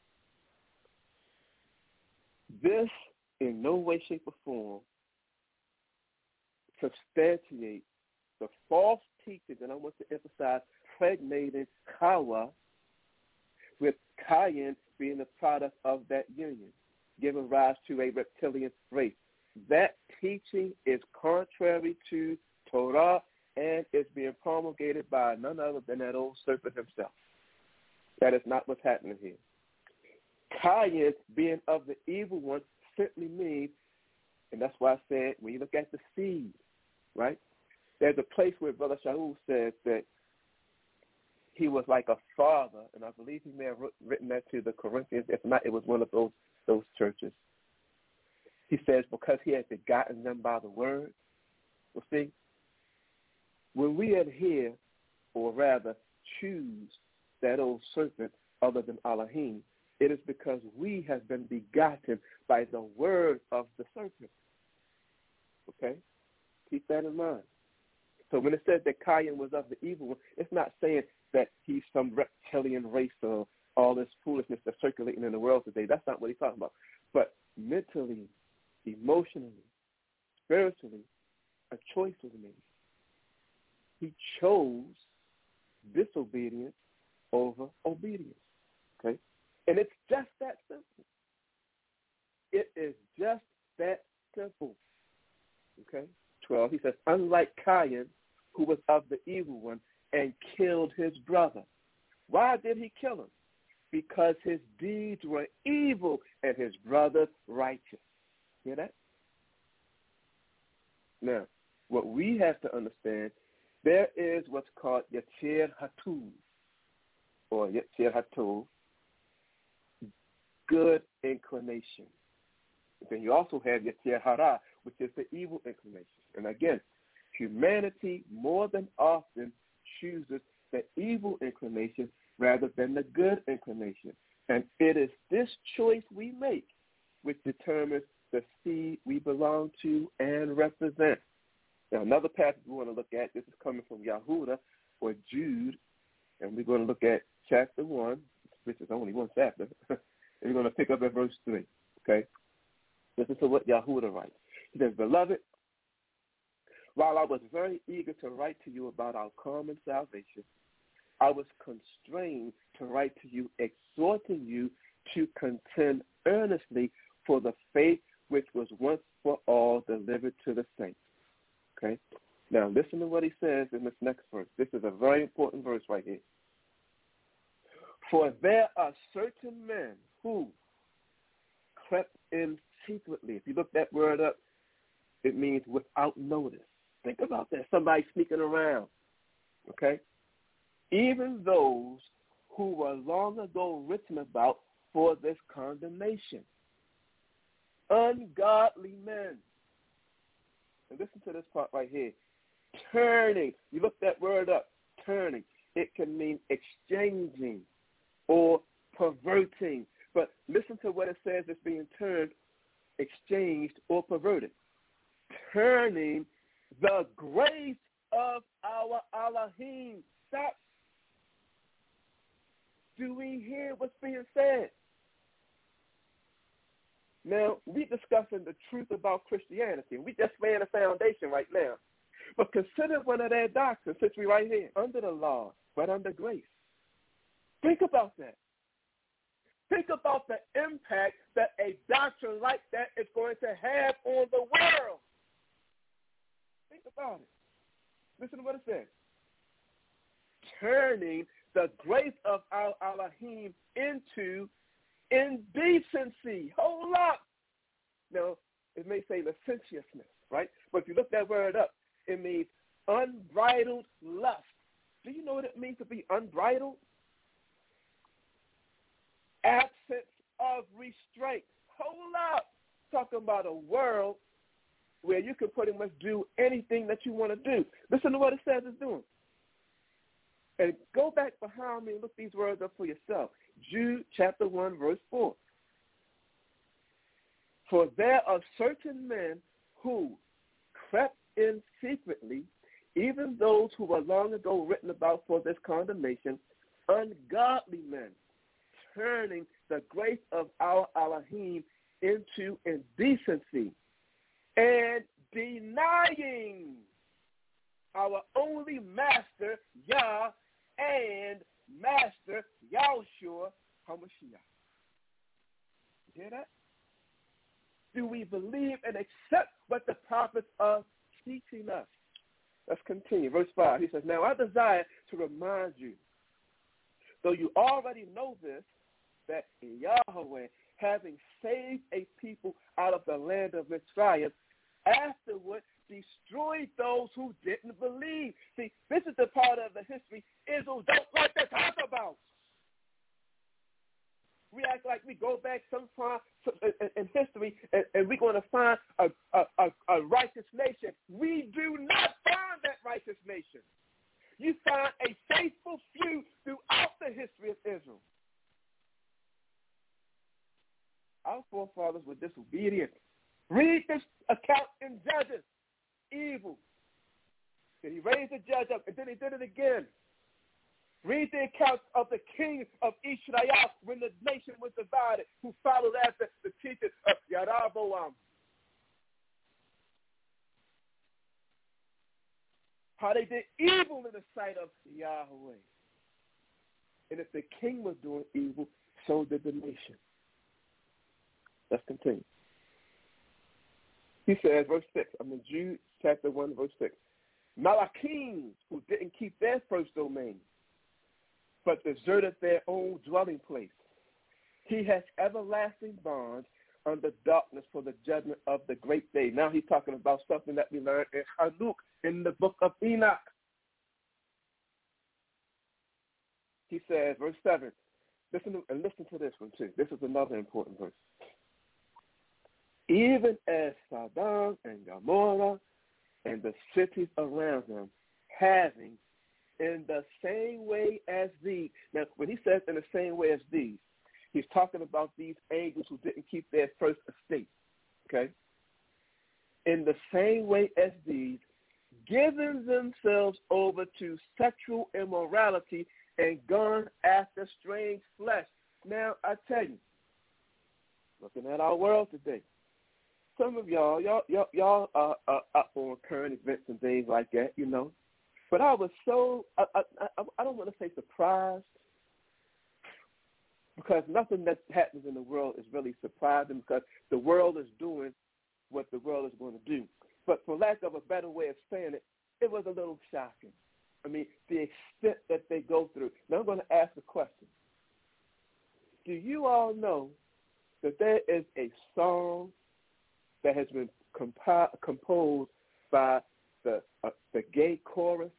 This, in no way, shape, or form, substantiates the false teaching that I want to emphasize, pregnated Kawa, with Cain being the product of that union, giving rise to a reptilian race. That teaching is contrary to Torah and is being promulgated by none other than that old serpent himself. That is not what's happening here. Cain being of the evil one simply means, and that's why I said when you look at the seed, right, there's a place where Brother Shaul says that he was like a father, and I believe he may have written that to the Corinthians. If not, it was one of those those churches. He says because he had begotten them by the word. Well, see, when we adhere, or rather choose, that old serpent other than Elohim, it is because we have been begotten by the word of the serpent. Okay? Keep that in mind. So when it says that Cain was of the evil one, it's not saying that he's some reptilian race or all this foolishness that's circulating in the world today. That's not what he's talking about. But mentally, emotionally, spiritually, a choice was made. He chose disobedience over obedience. Okay? And it's just that simple. It is just that simple. Okay? twelve, he says, "Unlike Cain, who was of the evil one and killed his brother." Why did he kill him? Because his deeds were evil and his brother righteous. Hear that? Now, what we have to understand, there is what's called Yetzer Hatuv, or Yetzer Hatuv, good inclination. Then you also have Yetzer Hara, which is the evil inclination. And again, humanity more than often chooses the evil inclination rather than the good inclination. And it is this choice we make which determines the seed we belong to and represent. Now, another passage we want to look at, this is coming from Yahudah or Jude, and we're going to look at chapter one, which is only one chapter, and we're going to pick up at verse three, okay? This is what Yahudah writes. He says, "Beloved, while I was very eager to write to you about our common salvation, I was constrained to write to you, exhorting you to contend earnestly for the faith which was once for all delivered to the saints." Okay? Now, listen to what he says in this next verse. This is a very important verse right here. "For there are certain men who crept in secretly." If you look that word up, it means without notice. Think about that. Somebody sneaking around. Okay? "Even those who were long ago written about for this condemnation. Ungodly men." And listen to this part right here. Turning. You look that word up. Turning. It can mean exchanging or perverting. But listen to what it says it's being turned, exchanged, or perverted. Turning the grace of our Elohim. Stop. Do we hear what's being said? Now, we're discussing the truth about Christianity. We just laying a foundation right now. But consider one of their doctrines, since we're right here, under the law, but under grace. Think about that. Think about the impact that a doctrine like that is going to have on the world. Think about it. Listen to what it says. Turning the grace of our Elohim into indecency. Hold up. Now, it may say licentiousness, right? But if you look that word up, it means unbridled lust. Do you know what it means to be unbridled? Absence of restraint. Hold up. Talking about a world where you can pretty much do anything that you want to do. Listen to what it says it's doing. And go back behind me and look these words up for yourself. Jude chapter one, verse four. For there are certain men who crept in secretly, even those who were long ago written about for this condemnation, ungodly men, turning the grace of our Elohim into indecency and denying our only master, Yah, and master, Yahushua HaMashiach. You hear that? Do we believe and accept what the prophets are teaching us? Let's continue. Verse five, he says, now I desire to remind you, though you already know this, that Yahweh, having saved a people out of the land of Mitzrayim, afterward destroyed those who didn't believe. See, this is the part of the history Israel don't like to talk about. We act like we go back sometime in history and, and we're going to find a, a, a, a righteous nation. We do not find that righteous nation. You find a faithful few throughout the history of Israel. Our forefathers were disobedient. Read this account in Judges. Evil. Then he raised the judge up, and then he did it again. Read the accounts of the king of Israel when the nation was divided, who followed after the teaching of Yaraboam. How they did evil in the sight of Yahweh. And if the king was doing evil, so did the nation. Let's continue. He says, verse six, I'm in Jude chapter one, verse six. Malachim, who didn't keep their first domain, but deserted their own dwelling place. He has everlasting bonds under darkness for the judgment of the great day. Now he's talking about something that we learned in Hanuk, in the book of Enoch. He says, verse seven, listen to, and listen to this one too. This is another important verse. Even as Sodom and Gomorrah and the cities around them, having in the same way as these. Now, when he says in the same way as these, he's talking about these angels who didn't keep their first estate, okay? In the same way as these, giving themselves over to sexual immorality and gone after strange flesh. Now, I tell you, looking at our world today, some of y'all, y'all, y'all, y'all are, are up on current events and things like that, you know. But I was so, I, I, I, I don't want to say surprised, because nothing that happens in the world is really surprising, because the world is doing what the world is going to do. But for lack of a better way of saying it, it was a little shocking. I mean, the extent that they go through. Now I'm going to ask a question. Do you all know that there is a song that has been compi- composed by the uh, the gay chorus,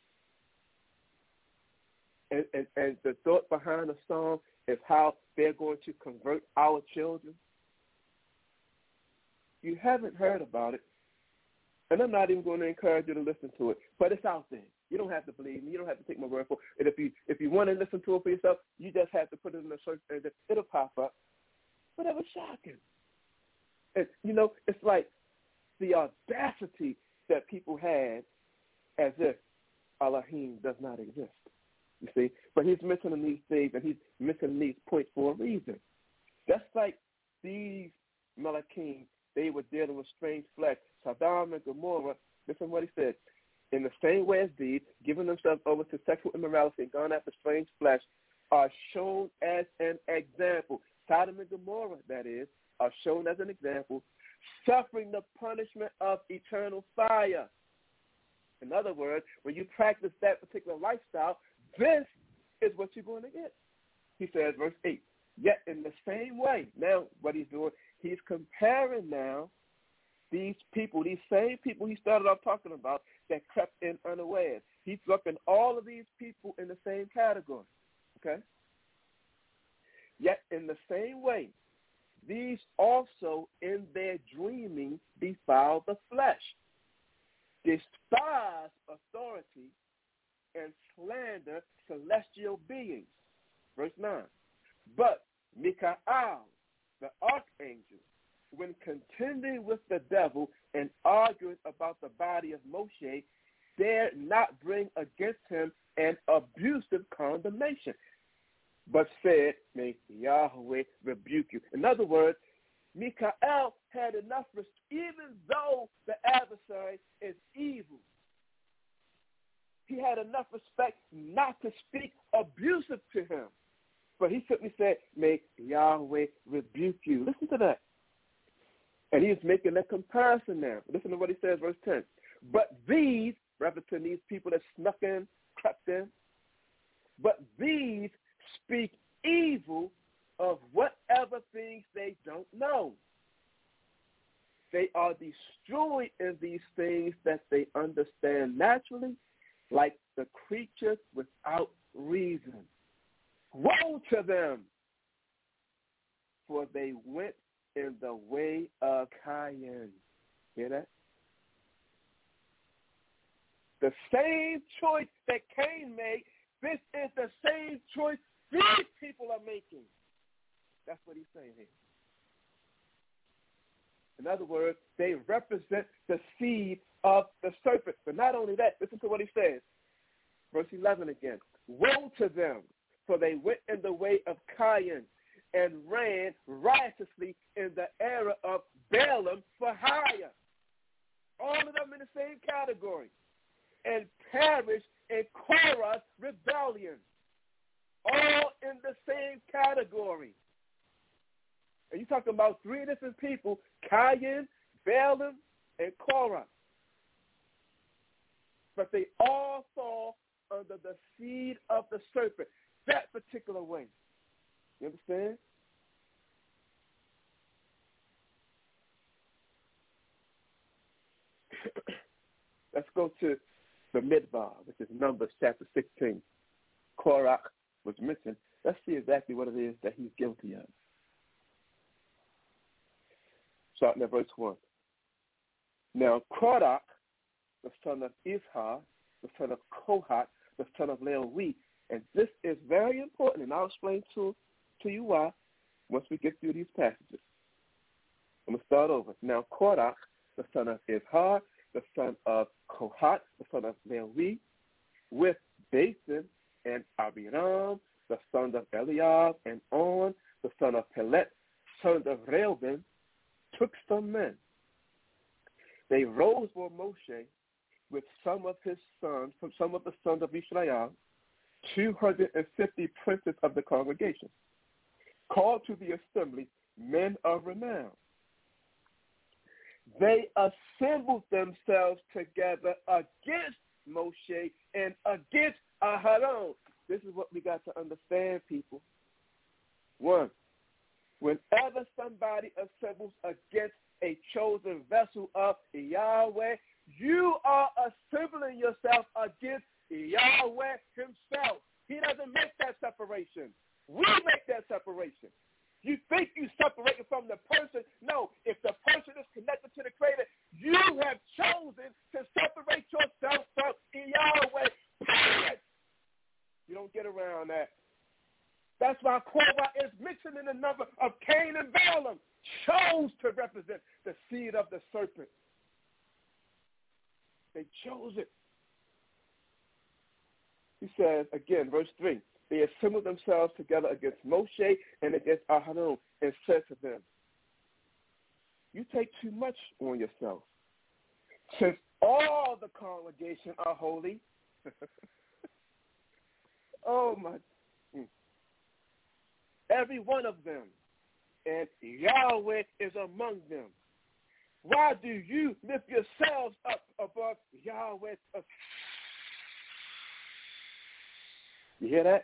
and, and, and the thought behind the song is how they're going to convert our children? You haven't heard about it, and I'm not even going to encourage you to listen to it, but it's out there. You don't have to believe me. You don't have to take my word for it. And if you if you want to listen to it for yourself, you just have to put it in the search, and it'll pop up. But it was shocking. And, you know, it's like the audacity that people had as if Elohim does not exist, you see. But he's mentioning these things, and he's mentioning these points for a reason. That's like these Malachim, they were dealing with strange flesh. Sodom and Gomorrah, listen to what he said. In the same way as these, giving themselves over to sexual immorality and gone after strange flesh, are shown as an example. Sodom and Gomorrah, that is, are shown as an example, suffering the punishment of eternal fire. In other words, when you practice that particular lifestyle, this is what you're going to get. He says, verse eight, yet in the same way, now what he's doing, he's comparing now these people, these same people he started off talking about that crept in unawares. He's lumping all of these people in the same category, okay? Yet in the same way, these also in their dreaming defile the flesh, despise authority, and slander celestial beings. Verse nine, but Michael, the archangel, when contending with the devil and arguing about the body of Moshe, dared not bring against him an abusive condemnation, but said, may Yahweh rebuke you. In other words, Michael had enough respect, even though the adversary is evil. He had enough respect not to speak abusive to him. But he simply said, may Yahweh rebuke you. Listen to that. And he is making a comparison now. Listen to what he says, verse ten. But these, referencing these people that snuck in, crept in, but these speak evil of whatever things they don't know. They are destroyed in these things that they understand naturally, like the creatures without reason. Woe to them, for they went in the way of Cain. Hear that? The same choice that Cain made, this is the same choice these people are making. That's what he's saying here. In other words, they represent the seed of the serpent. But not only that, listen to what he says. Verse eleven again. Woe to them, for they went in the way of Cain and ran riotously in the era of Balaam for hire. All of them in the same category. And perished in Korah's rebellion. All in the same category. And you're talking about three different people, Cain, Balaam, and Korah. But they all fall under the seed of the serpent, that particular way. You understand? Let's go to the Midbar, which is Numbers chapter sixteen. Korah was mentioned. Let's see exactly what it is that he's guilty of. Starting at verse one. Now, Korah, the son of Izhar, the son of Kohath, the son of Levi, and this is very important, and I'll explain to, to you why once we get through these passages. I'm going to start over. Now, Korah, the son of Izhar, the son of Kohath, the son of Levi, with Dathan and Abiram, the son of Eliab, and On, the son of Pelet, son of Reuben, took some men. They rose for Moshe with some of his sons, from some of the sons of Israel, two hundred fifty princes of the congregation, called to the assembly men of renown. They assembled themselves together against Moshe and against Aharon. This is what we got to understand, people. One, whenever somebody assembles against a chosen vessel of Yahweh, you are assembling yourself against Yahweh himself. He doesn't make that separation. We make that separation. You think you separated from the person. No, if the person is connected to the Creator, you have chosen to separate yourself from Yahweh. Period. You don't get around that. That's why Korah is mentioned in the number of Cain and Balaam, chose to represent the seed of the serpent. They chose it. He says, again, verse three, they assembled themselves together against Moshe and against Aharon and said to them, you take too much on yourself. Since all the congregation are holy, oh my, every one of them, and Yahweh is among them. Why do you lift yourselves up above Yahweh? You hear that?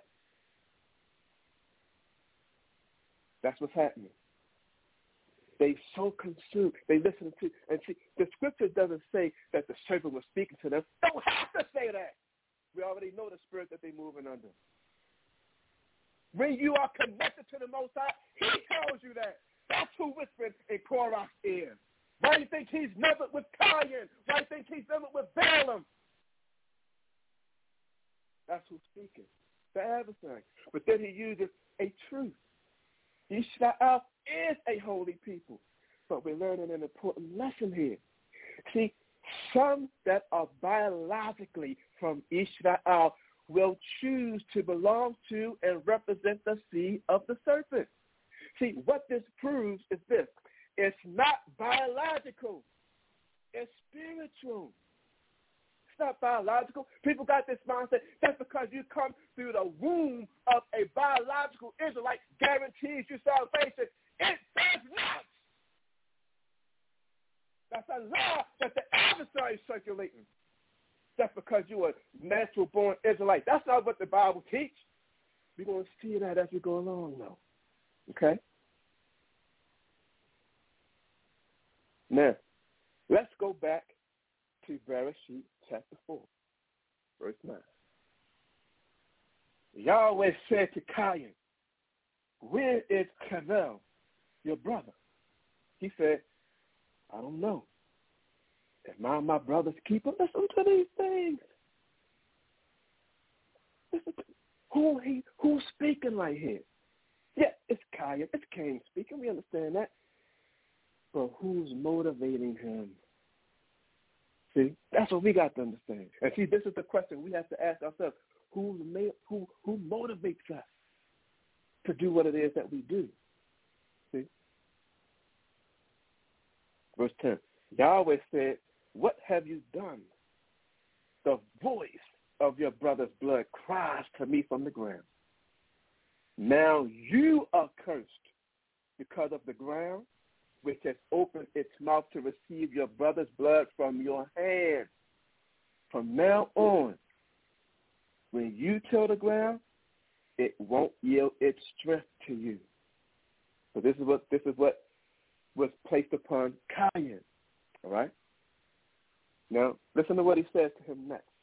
That's what's happening. They so consumed. They listen to, and see, the scripture doesn't say that the serpent was speaking to them. Don't have to say that. We already know the spirit that they're moving under. When you are connected to the Most High, he tells you that. That's who whispered in Korah's ear. Why do you think he's never with Cain? Why do you think he's never with Balaam? That's who's speaking, the adversary. But then he uses a truth. Israel is a holy people. But we're learning an important lesson here. See, some that are biologically from Israel will choose to belong to and represent the seed of the serpent. See, what this proves is this. It's not biological. It's spiritual. It's not biological. People got this mindset just because you come through the womb of a biological Israelite guarantees you salvation. It does not. That's a lie that the adversary is circulating. Just because you're a natural-born Israelite. That's not what the Bible teaches. We're going to see that as we go along, though. Okay? Now, let's go back to Bereshit chapter four, verse nine. Yahweh said to Cain, where is Cavell, your brother? He said, I don't know. Am I my brother's keeper? Listen to these things. Listen to, who he who's speaking right here? Yeah, it's Cain. It's Cain speaking. We understand that. But who's motivating him? See, that's what we got to understand. And see, this is the question we have to ask ourselves: Who who who motivates us to do what it is that we do? See, verse ten. Yahweh said, what have you done? The voice of your brother's blood cries to me from the ground. Now you are cursed because of the ground, which has opened its mouth to receive your brother's blood from your hand. From now on, when you till the ground, it won't yield its strength to you. So this is what this is what was placed upon Cain. All right? Now, listen to what he says to him next.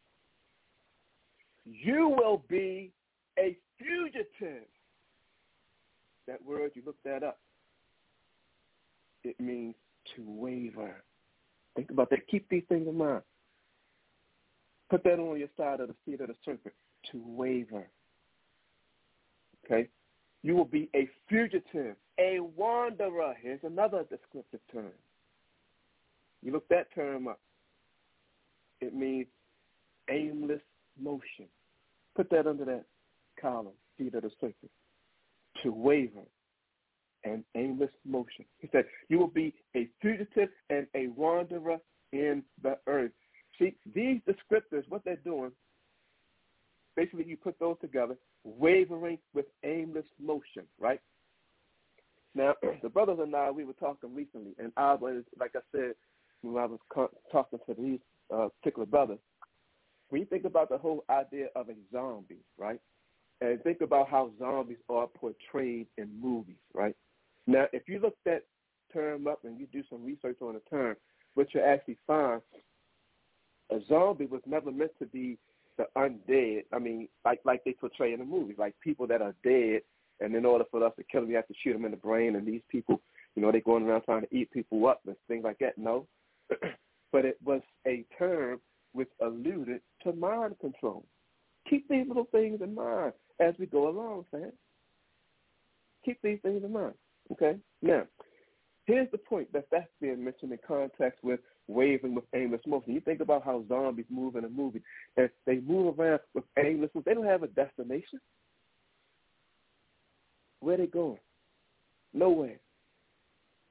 You will be a fugitive. That word, you look that up. It means to waver. Think about that. Keep these things in mind. Put that on your side of the seat of the serpent. To waver. Okay? You will be a fugitive, a wanderer. Here's another descriptive term. You look that term up. It means aimless motion. Put that under that column, seat of the serpent. To waver and aimless motion. He said, you will be a fugitive and a wanderer in the earth. See, these descriptors, what they're doing, basically you put those together, wavering with aimless motion, right? Now, the brothers and I, we were talking recently, and I was, like I said, when I was talking to these uh, particular brothers, when you think about the whole idea of a zombie, right, and think about how zombies are portrayed in movies, right? Now, if you look that term up and you do some research on the term, what you actually find, a zombie was never meant to be the undead. I mean, like like they portray in the movies, like people that are dead, and in order for us to kill them, you have to shoot them in the brain, and these people, you know, they're going around trying to eat people up and things like that. No. But it was a term which alluded to mind control. Keep these little things in mind as we go along, Sam. Keep these things in mind, okay? Now, here's the point that that's being mentioned in context with waving with aimless motion. You think about how zombies move in a movie. If they move around with aimless motion, they don't have a destination. Where are they going? Nowhere.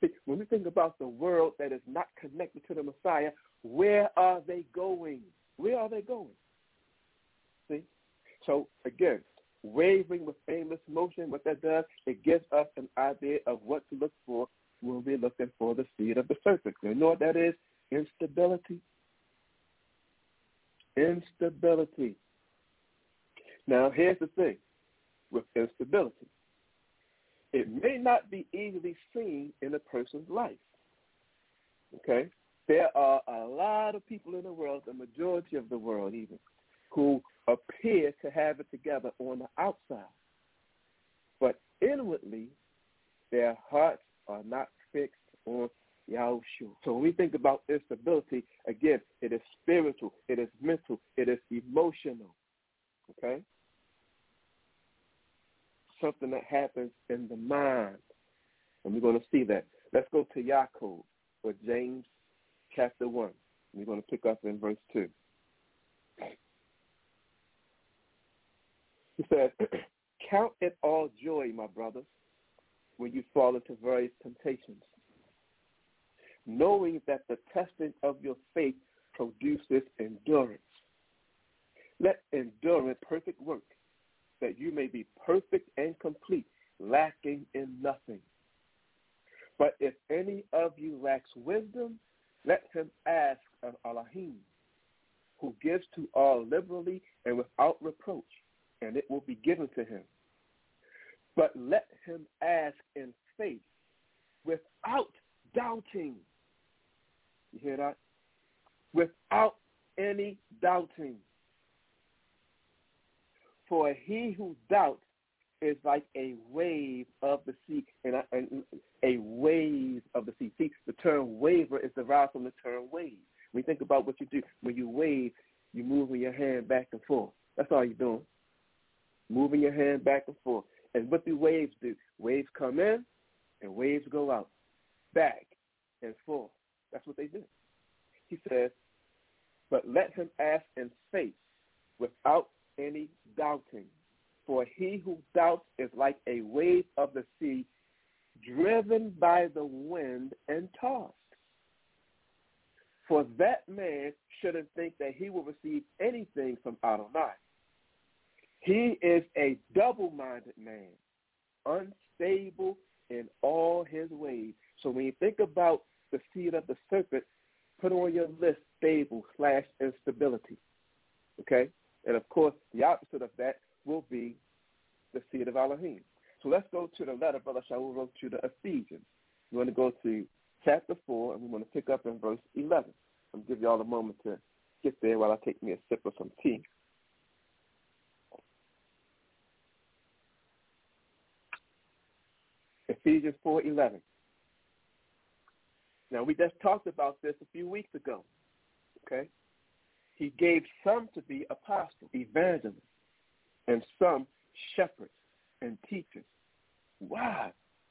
See, when we think about the world that is not connected to the Messiah, where are they going? Where are they going? See? So, again, wavering with aimless motion, what that does, it gives us an idea of what to look for when we're looking for the seed of the serpent. You know what that is? Instability. Instability. Now, here's the thing with instability. It may not be easily seen in a person's life. Okay? There are a lot of people in the world, the majority of the world even, who appear to have it together on the outside. But inwardly, their hearts are not fixed on Yahushua. So when we think about instability, again, it is spiritual, it is mental, it is emotional. Okay? Something that happens in the mind. And we're going to see that. Let's go to Yaakov, or James chapter one. We're going to pick up in verse two. He says, count it all joy, my brothers, when you fall into various temptations, knowing that the testing of your faith produces endurance. Let endurance perfect work, that you may be perfect and complete, lacking in nothing. But if any of you lacks wisdom, let him ask of Elohim, who gives to all liberally and without reproach, and it will be given to him. But let him ask in faith, without doubting. You hear that? Without any doubting. For he who doubts is like a wave of the sea, and a, a wave of the sea. See, the term waver is derived from the term wave. When you think about what you do, when you wave, you're moving your hand back and forth. That's all you're doing. Moving your hand back and forth. And what do waves do? Waves come in and waves go out, back and forth. That's what they do. He says, but let him ask in faith without any doubting. For he who doubts is like a wave of the sea, driven by the wind and tossed. For that man shouldn't think that he will receive anything from Adonai. He is a double-minded man, unstable in all his ways. So when you think about the seed of the serpent, put on your list stable slash instability. Okay? And, of course, the opposite of that will be the seed of Elohim. So let's go to the letter Brother Shaul wrote to the Ephesians. We're going to go to chapter four, and we're going to pick up in verse eleven. I'll give you all a moment to get there while I take me a sip of some tea. Ephesians four eleven. Now, we just talked about this a few weeks ago, okay? He gave some to be apostles, evangelists, and some shepherds and teachers. Why?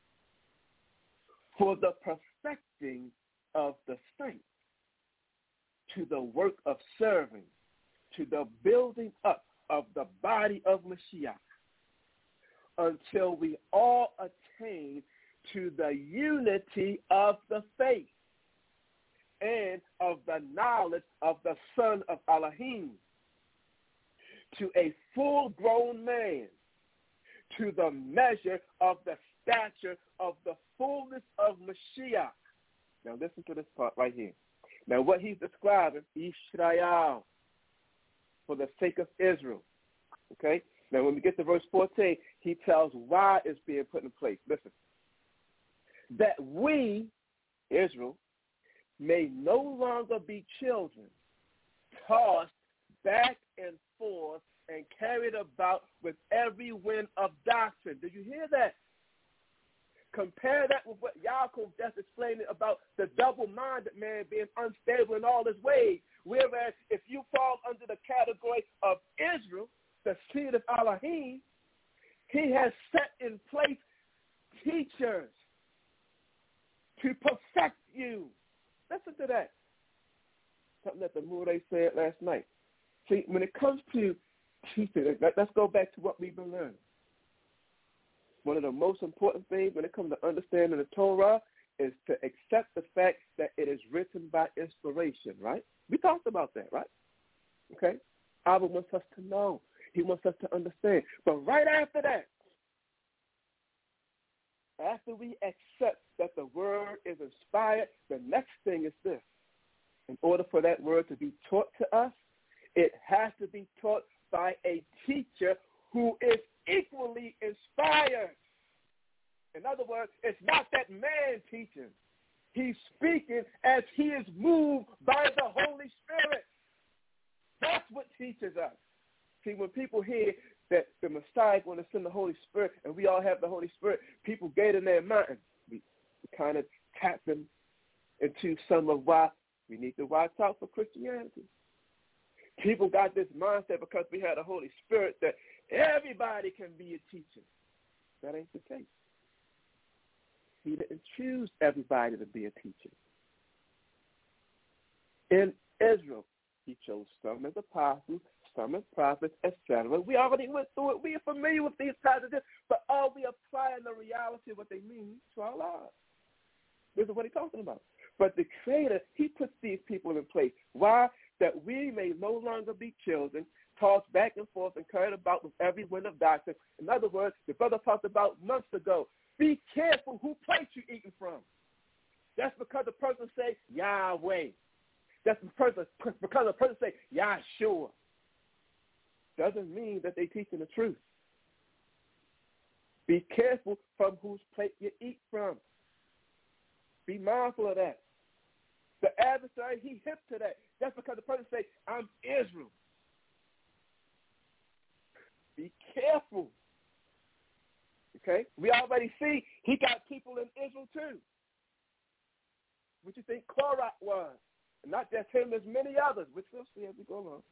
For the perfecting of the saints, to the work of serving, to the building up of the body of Mashiach, until we all attain to the unity of the faith and of the knowledge of the Son of Elohim, to a full-grown man, to the measure of the stature of the fullness of Mashiach. Now listen to this part right here. Now what he's describing, Israel, for the sake of Israel. Okay? Now when we get to verse fourteen, he tells why it's being put in place. Listen. That we, Israel, may no longer be children, tossed back and forth and carried about with every wind of doctrine. Do you hear that? Compare that with what Yaakov just explained about the double-minded man being unstable in all his ways. Whereas if you fall under the category of Israel, the seed of Elohim, he has set in place teachers to perfect you. Listen to that. Something that the Mure said last night. See, when it comes to teaching, let's go back to what we've been learning. One of the most important things when it comes to understanding the Torah is to accept the fact that it is written by inspiration, right? We talked about that, right? Okay? Abba wants us to know. He wants us to understand. But right after that, after we accept that the word is inspired, the next thing is this. In order for that word to be taught to us, it has to be taught by a teacher who is equally inspired. In other words, it's not that man teaching. He's speaking as he is moved by the Holy Spirit. That's what teaches us. See, when people hear that the Messiah is going to send the Holy Spirit and we all have the Holy Spirit, people get in their mind. We, we kind of tap them into some of why we need to watch out for Christianity. People got this mindset because we had the Holy Spirit that everybody can be a teacher. That ain't the case. He didn't choose everybody to be a teacher. In Israel, he chose some as apostles, some as prophets, et cetera. We already went through it. We are familiar with these passages, but are we applying the reality of what they mean to our lives? This is what he's talking about. But the Creator, he puts these people in place. Why? That we may no longer be children, tossed back and forth and carried about with every wind of doctrine. In other words, the brother talked about months ago, be careful who plate you're eating from. That's because the person say Yahweh. That's because the person say Yahshua. Doesn't mean that they're teaching the truth. Be careful from whose plate you eat from. Be mindful of that. The adversary, he hip to that. That's because the person say, I'm Israel. Be careful. Okay? We already see he got people in Israel too. What you think Korah was? And not just him, there's many others, which we'll see as we go along.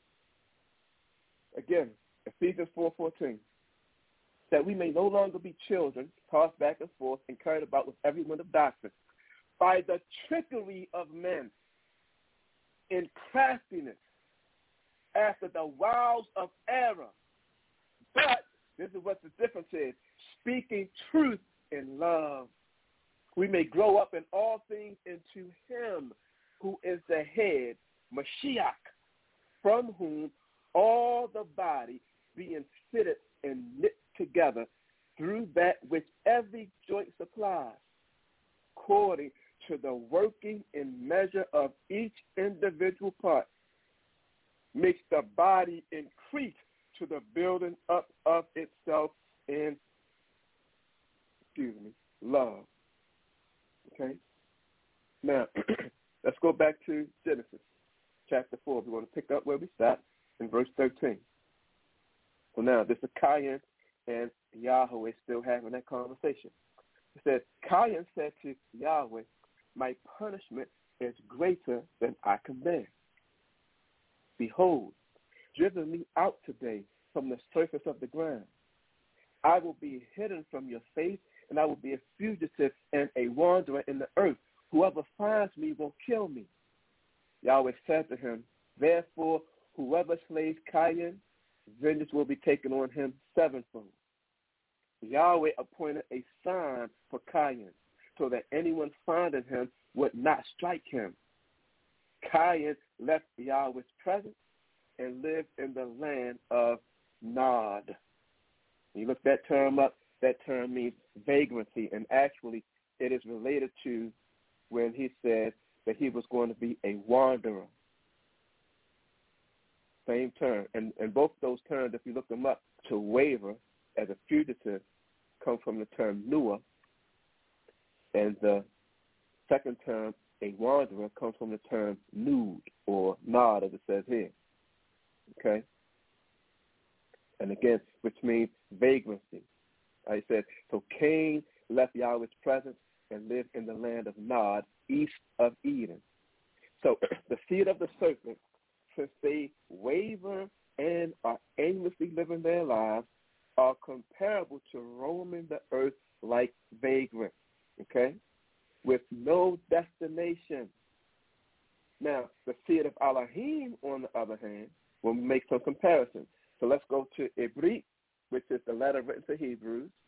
Again, Ephesians four fourteen. That we may no longer be children, tossed back and forth and carried about with every wind of doctrine, by the trickery of men in craftiness, after the wiles of error. But this is what the difference is, speaking truth in love. We may grow up in all things into him who is the head, Mashiach, from whom all the body being fitted and knit together through that which every joint supplies, according to the working in measure of each individual part, makes the body increase to the building up of itself in, excuse me, love. Okay? Now, let's go back to Genesis chapter four. We want to pick up where we stopped in verse thirteen. So now, this is Cain and Yahweh still having that conversation. It says, Cain said to Yahweh, my punishment is greater than I can bear. Behold, driven me out today from the surface of the ground. I will be hidden from your face, and I will be a fugitive and a wanderer in the earth. Whoever finds me will kill me. Yahweh said to him, therefore, whoever slays Cain, vengeance will be taken on him sevenfold. Yahweh appointed a sign for Cain, so that anyone finding him would not strike him. Cain left Yahweh's presence and lived in the land of Nod. You look that term up, that term means vagrancy, and actually it is related to when he said that he was going to be a wanderer. Same term. And, and both those terms, if you look them up, to waver as a fugitive come from the term nuah, and the second term, a wanderer, comes from the term nude or nod, as it says here. Okay? And again, which means vagrancy. I said, so Cain left Yahweh's presence and lived in the land of Nod, east of Eden. So the seed of the serpent, since they waver and are aimlessly living their lives, are comparable to roaming the earth like vagrants, okay, with no destination. Now, the seed of Elohim, on the other hand, will make some comparisons. So let's go to Ibrit, which is the letter written to Hebrews,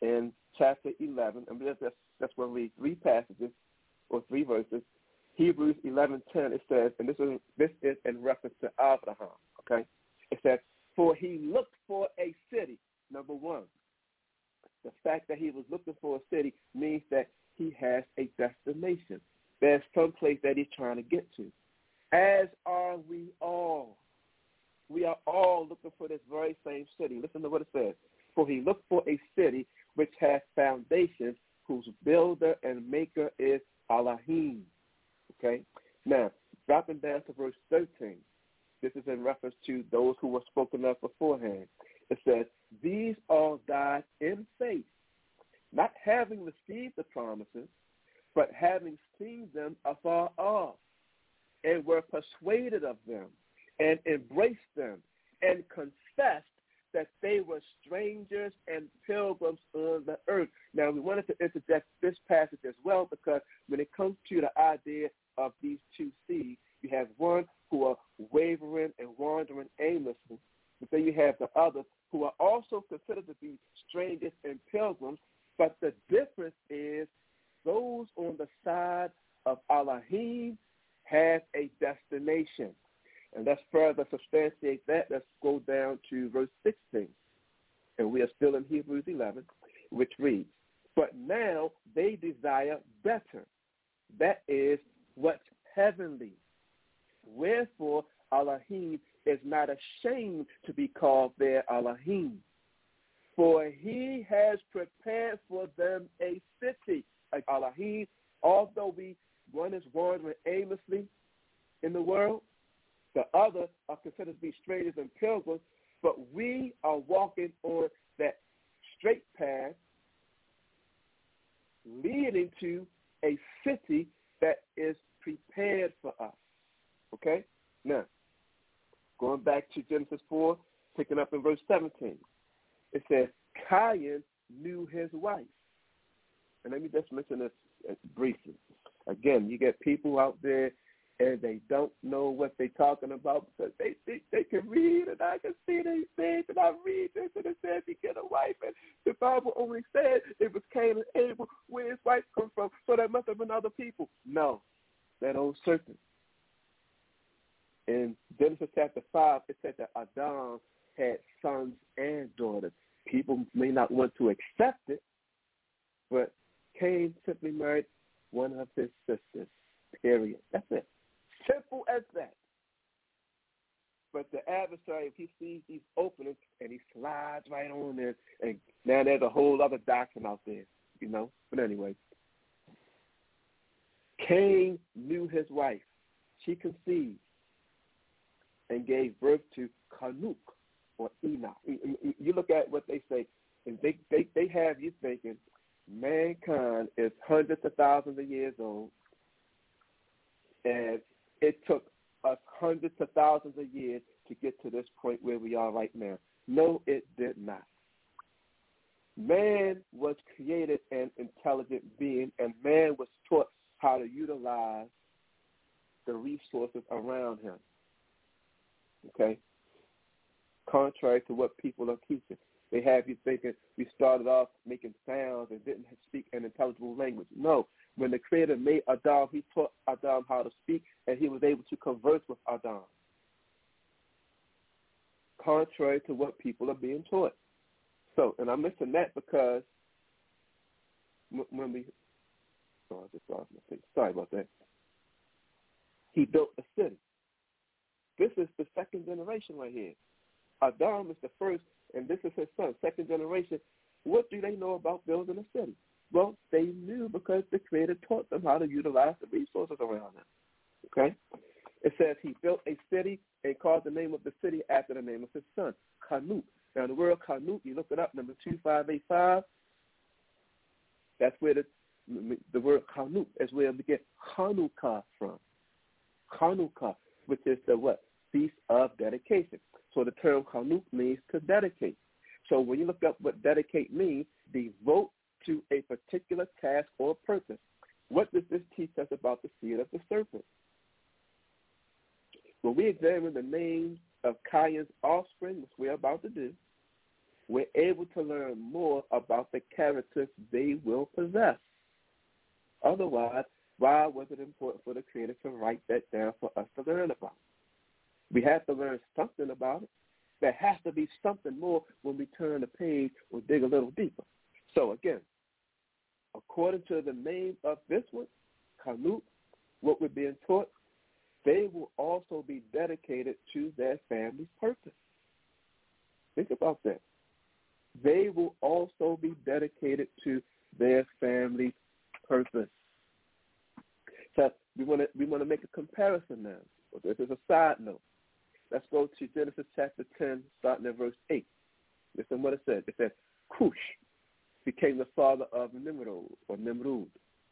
in chapter eleven, and that's, that's where we read three passages or three verses. Hebrews eleven ten, it says, and this is, this is in reference to Abraham, okay? It says, for he looked for a city, number one. The fact that he was looking for a city means that he has a destination. There's some place that he's trying to get to, as are we all. We are all looking for this very same city. Listen to what it says. For he looked for a city which has foundations, whose builder and maker is Elohim. Okay? Now, dropping down to verse thirteen. This is in reference to those who were spoken of beforehand. It says, these all died in faith, not having received the promises, but having seen them afar off, and were persuaded of them, and embraced them, and confessed that they were strangers and pilgrims on the earth. Now, we wanted to interject this passage as well, because when it comes to the idea of these two seeds, you have one who are wavering and wandering aimlessly, but then you have the others who are also considered to be strangers and pilgrims, but the difference is those on the side of Elohim have a destination. And let's further substantiate that. Let's go down to verse sixteen. And we are still in Hebrews eleven, which reads, but now they desire better. That is what's heavenly. Wherefore Elohim is not ashamed to be called their Elohim. For he has prepared for them a city. Like Elohim, although we one is wandering aimlessly in the world, the other are considered to be strangers and pilgrims, but we are walking on that straight path leading to a city that is prepared for us. Okay? Now, going back to Genesis four, picking up in verse seventeen, it says, Cain knew his wife. And let me just mention this briefly. Again, you get people out there and they don't know what they're talking about because they think they can read, and I can see these things, and I read this, and it says he get a wife, and the Bible only said it was Cain and Abel, where his wife come from, so there must have been other people. No, that old serpent. In Genesis chapter five, it said that Adam had sons and daughters. People may not want to accept it, but Cain simply married one of his sisters, period. That's it. Simple as that. But the adversary, if he sees these openings, and he slides right on there, and now there's a whole other doctrine out there, you know. But anyway, Cain knew his wife. She conceived and gave birth to Canuk, or Enoch. You look at what they say, and they, they, they have you thinking mankind is hundreds of thousands of years old, and it took us hundreds of thousands of years to get to this point where we are right now. No, it did not. Man was created an intelligent being, and man was taught how to utilize the resources around him. Okay? Contrary to what people are teaching. They have you thinking we started off making sounds and didn't speak an intelligible language. No. When the Creator made Adam, he taught Adam how to speak, and he was able to converse with Adam. Contrary to what people are being taught. So, and I mention that because when we, oh, I just lost my thing. Sorry about that. He built a city. This is the second generation right here. Adam is the first, and this is his son, second generation. What do they know about building a city? Well, they knew because the Creator taught them how to utilize the resources around them. Okay? It says he built a city and called the name of the city after the name of his son, Canuk. Now, the word Canuk, you look it up, number two five eight five. That's where the, the word Canuk is where we get Hanukkah from. Hanukkah, which is the what? Feast of dedication. So the term Canuk means to dedicate. So when you look up what dedicate means, devote to a particular task or purpose. What does this teach us about the seed of the serpent? When we examine the names of Cain's offspring, which we're about to do, we're able to learn more about the characters they will possess. Otherwise, why was it important for the Creator to write that down for us to learn about? We have to learn something about it. There has to be something more when we turn the page or dig a little deeper. So again, according to the name of this one, Hanuk, what we're being taught, they will also be dedicated to their family's purpose. Think about that. They will also be dedicated to their family's purpose. So we want to we want to make a comparison now. This is a side note. Let's go to Genesis chapter ten, starting at verse eight. Listen what it says. It says, Cush became the father of Nimrod, or Nimrod.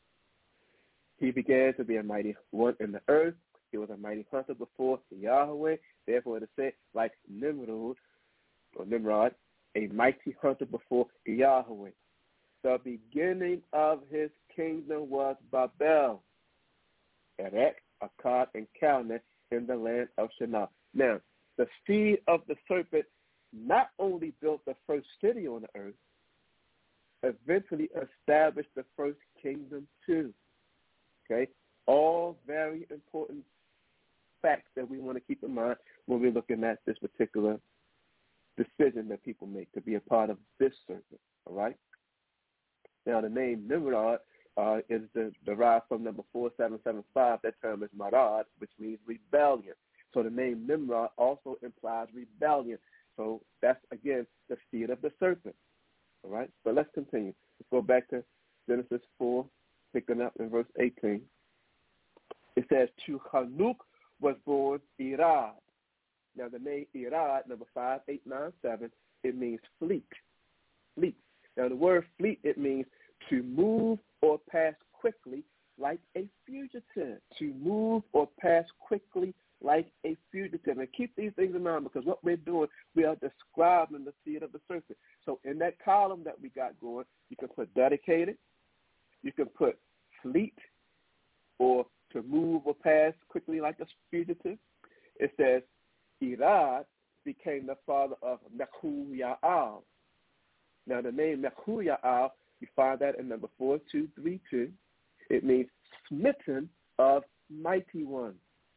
He began to be a mighty one in the earth. He was a mighty hunter before Yahweh. Therefore, it is said, like Nimrod, or Nimrod, a mighty hunter before Yahweh. The beginning of his kingdom was Babel, Erech, Akkad, and Calneh in the land of Shinar. Now, the seed of the serpent not only built the first city on the earth, eventually established the first kingdom too. Okay? All very important facts that we want to keep in mind when we're looking at this particular decision that people make to be a part of this serpent. All right? Now, the name Nimrod uh, is the, derived from number four seven seven five. That term is Marad, which means rebellion. So the name Nimrod also implies rebellion. So that's, again, the seed of the serpent. All right? But let's continue. Let's go back to Genesis four, picking up in verse eighteen. It says, to Hanuk was born Irad. Now, the name Irad, number five eight nine seven, it means fleet. Fleet. Now, the word fleet, it means to move or pass quickly like a fugitive. To move or pass quickly like a fugitive. And keep these things in mind, because what we're doing, we are describing the seed of the serpent. So in that column that we got going, you can put dedicated, you can put fleet, or to move or pass quickly like a fugitive. It says, Irad became the father of Mechuya'al. Now, the name Mechuya'al, you find that in number four two three two. It means smitten of mighty one.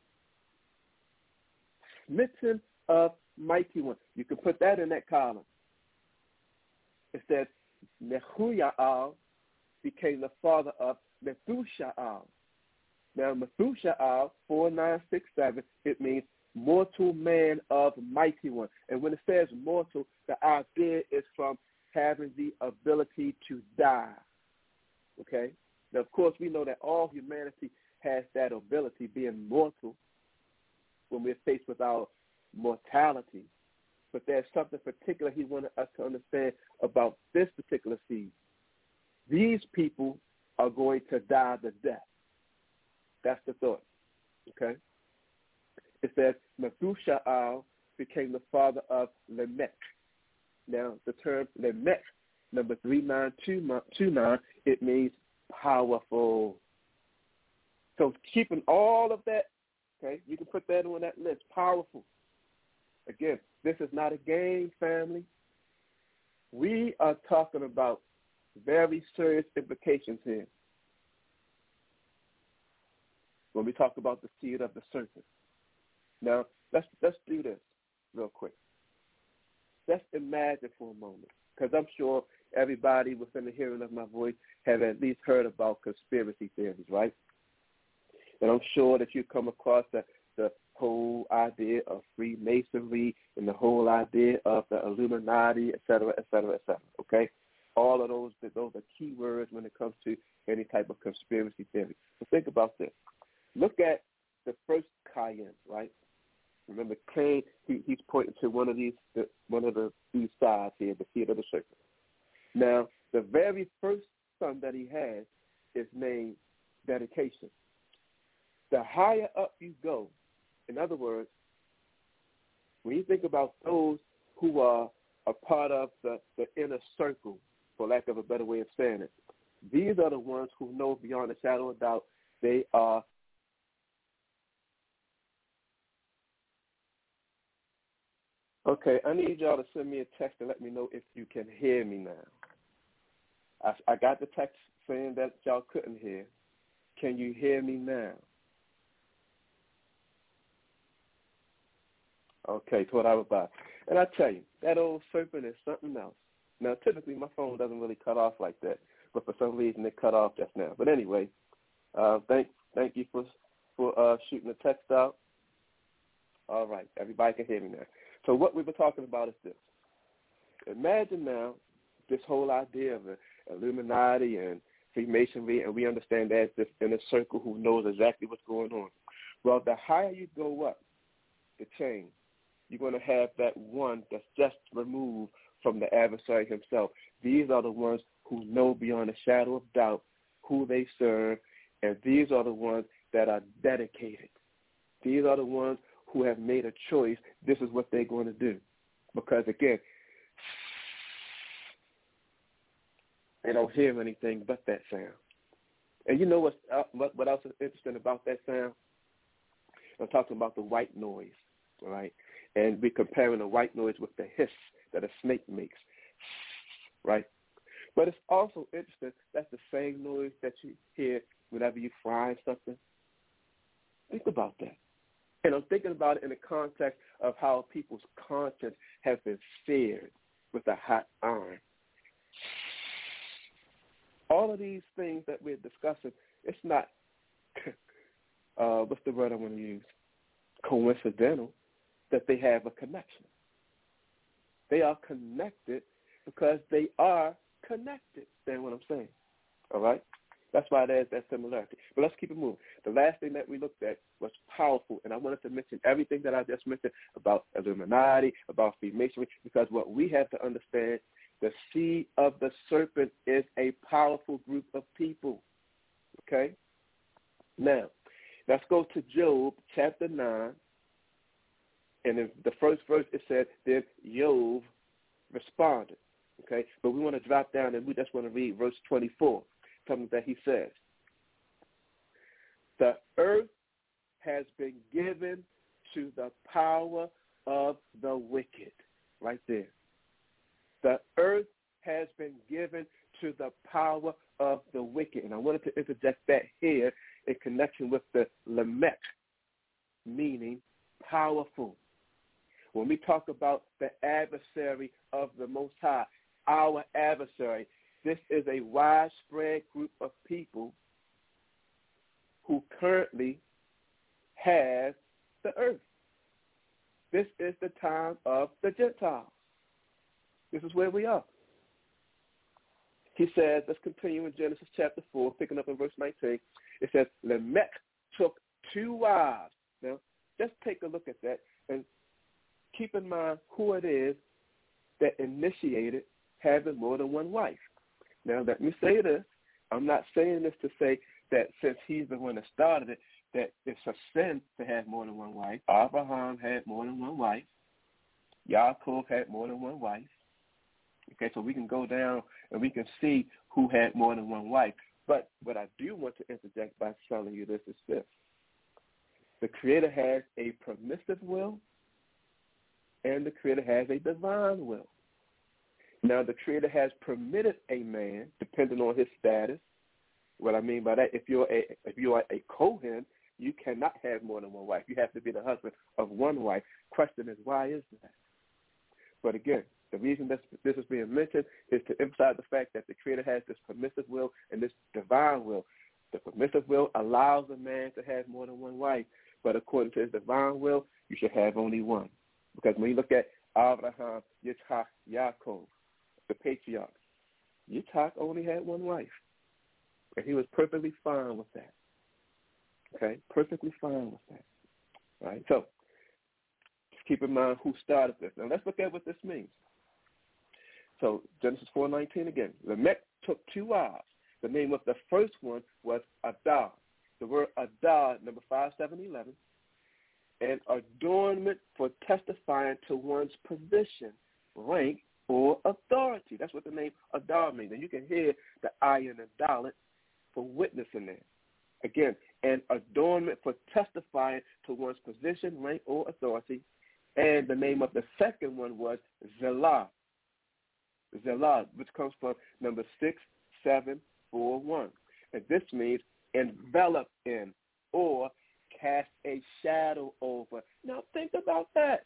Smitten of mighty one. You can put that in that column. It says, Mechuya'al became the father of Methusha'al. Now, Methusha'al, four nine six seven, it means mortal man of mighty one. And when it says mortal, the idea is from having the ability to die. Okay? Now, of course, we know that all humanity has that ability, being mortal, when we're faced with our mortality. But there's something particular he wanted us to understand about this particular seed. These people are going to die the death. That's the thought. Okay? It says, Methusha'al became the father of Lamech. Now, the term Lamech, number three nine two nine, it means powerful. So keeping all of that, okay, you can put that on that list, powerful. Again, this is not a game, family. We are talking about very serious implications here when we talk about the seed of the serpent. Now, let's let's do this real quick. Let's imagine for a moment, because I'm sure everybody within the hearing of my voice have at least heard about conspiracy theories, right? And I'm sure that you come across the, the whole idea of Freemasonry and the whole idea of the Illuminati, et cetera, et cetera, et cetera, okay? All of those, those are key words when it comes to any type of conspiracy theory. So think about this. Look at the first Cain, right? Remember, Cain, he, he's pointing to one of these, the, one of the these sides here, the seed of the serpent. Now, the very first son that he has is named dedication. The higher up you go, in other words, when you think about those who are a part of the, the inner circle, for lack of a better way of saying it, these are the ones who know beyond a shadow of doubt they are Okay, I need y'all to send me a text to let me know if you can hear me now. I, I got the text saying that y'all couldn't hear. Can you hear me now? Okay, to what I was about. And I tell you, that old serpent is something else. Now, typically my phone doesn't really cut off like that, but for some reason it cut off just now. But anyway, uh, thank thank you for for uh, shooting the text out. All right, everybody can hear me now. So what we were talking about is this. Imagine now this whole idea of the Illuminati and Freemasonry, and we understand that this inner circle who knows exactly what's going on. Well, the higher you go up the chain, you're going to have that one that's just removed from the adversary himself. These are the ones who know beyond a shadow of doubt who they serve, and these are the ones that are dedicated. These are the ones who have made a choice. This is what they're going to do. Because, again, they don't hear anything but that sound. And you know what's, uh, what, what else is interesting about that sound? I'm talking about the white noise, all right? And we're comparing the white noise with the hiss that a snake makes, right? But it's also interesting, that's the same noise that you hear whenever you fry something. Think about that. And I'm thinking about it in the context of how people's conscience has been seared with a hot iron. All of these things that we're discussing, it's not, uh, what's the word I want to use, coincidental that they have a connection. They are connected because they are connected. That's what I'm saying. All right? That's why there's that similarity. But let's keep it moving. The last thing that we looked at was powerful, and I wanted to mention everything that I just mentioned about Illuminati, about Freemasonry, because what we have to understand, the seed of the serpent is a powerful group of people. Okay? Now, let's go to Job chapter nine, and in the first verse it said, then Job responded. Okay? But we want to drop down, and we just want to read verse twenty-four. Something that he says. The earth has been given to the power of the wicked. Right there. The earth has been given to the power of the wicked. And I wanted to interject that here in connection with the Lamech, meaning powerful. When we talk about the adversary of the Most High, our adversary, this is a widespread group of people who currently have the earth. This is the time of the Gentiles. This is where we are. He says, let's continue in Genesis chapter four, picking up in verse nineteen. It says, Lamech took two wives. Now, just take a look at that and keep in mind who it is that initiated having more than one wife. Now, let me say this. I'm not saying this to say that since he's the one that started it, that it's a sin to have more than one wife. Abraham had more than one wife. Yaakov had more than one wife. Okay, so we can go down and we can see who had more than one wife. But what I do want to interject by telling you this is this. The Creator has a permissive will, and the Creator has a divine will. Now, the Creator has permitted a man, depending on his status. What I mean by that, if you're a if you are a Kohen, you cannot have more than one wife. You have to be the husband of one wife. Question is, why is that? But again, the reason this, this is being mentioned is to emphasize the fact that the Creator has this permissive will and this divine will. The permissive will allows a man to have more than one wife, but according to his divine will, you should have only one. Because when you look at Abraham, Yitzhak, Yaakov, the patriarchs, Yitzhak only had one wife, and he was perfectly fine with that. Okay, perfectly fine with that. All right, so just keep in mind who started this. Now let's look at what this means. So Genesis four nineteen again. Lamech took two wives. The name of the first one was Adah. The word Adah, number five seven eleven, an adornment for testifying to one's position, rank, or authority. That's what the name Adah means. And you can hear the ayin and dalet for witnessing there. Again, an adornment for testifying to one's position, rank, or authority, And the name of the second one was Zelah. Zelah, which comes from number six seven four one. And this means envelop in or cast a shadow over. Now think about that.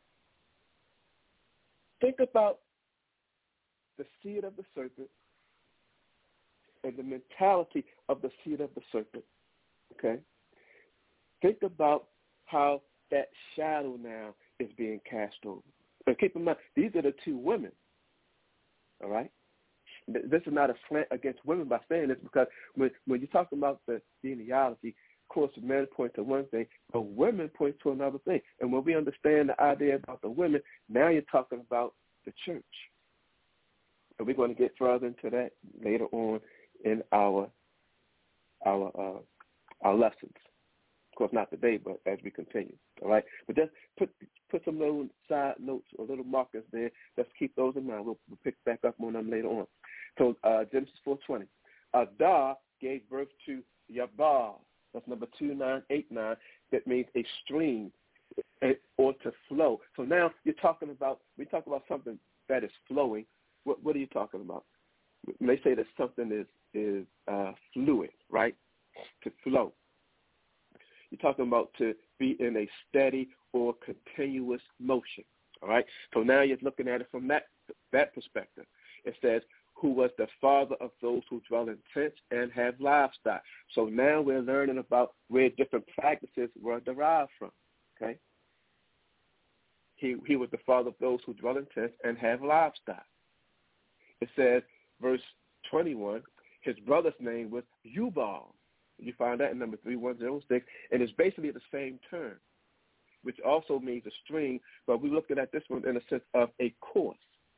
Think about the seed of the serpent and the mentality of the seed of the serpent. Okay? Think about how that shadow now is being cast over. And keep in mind, these are the two women. All right? This is not a slant against women by saying this, because when, when you're talking about the genealogy, of course, men point to one thing, but women point to another thing. And when we understand the idea about the women, now you're talking about the church. And we're going to get further into that later on in our our uh, our lessons. Of course, not today, but as we continue. All right? But just put put some little side notes or little markers there. Let's keep those in mind. We'll, we'll pick back up on them later on. So uh, Genesis four twenty. Adah gave birth to Yabal. That's number two nine eight nine. That means a stream or to flow. So now you're talking about, we talk about something that is flowing. What, what are you talking about? When they say that something is, is uh, fluid, right? To flow. You're talking about to be in a steady or continuous motion, all right? So now you're looking at it from that that perspective. It says, who was the father of those who dwell in tents and have livestock. So now we're learning about where different practices were derived from, okay? He, he was the father of those who dwell in tents and have livestock. It says, verse twenty-one, his brother's name was Yubal. You find that in number three one zero six, and it's basically the same term, which also means a stream, but we're looking at this one in a sense of a course,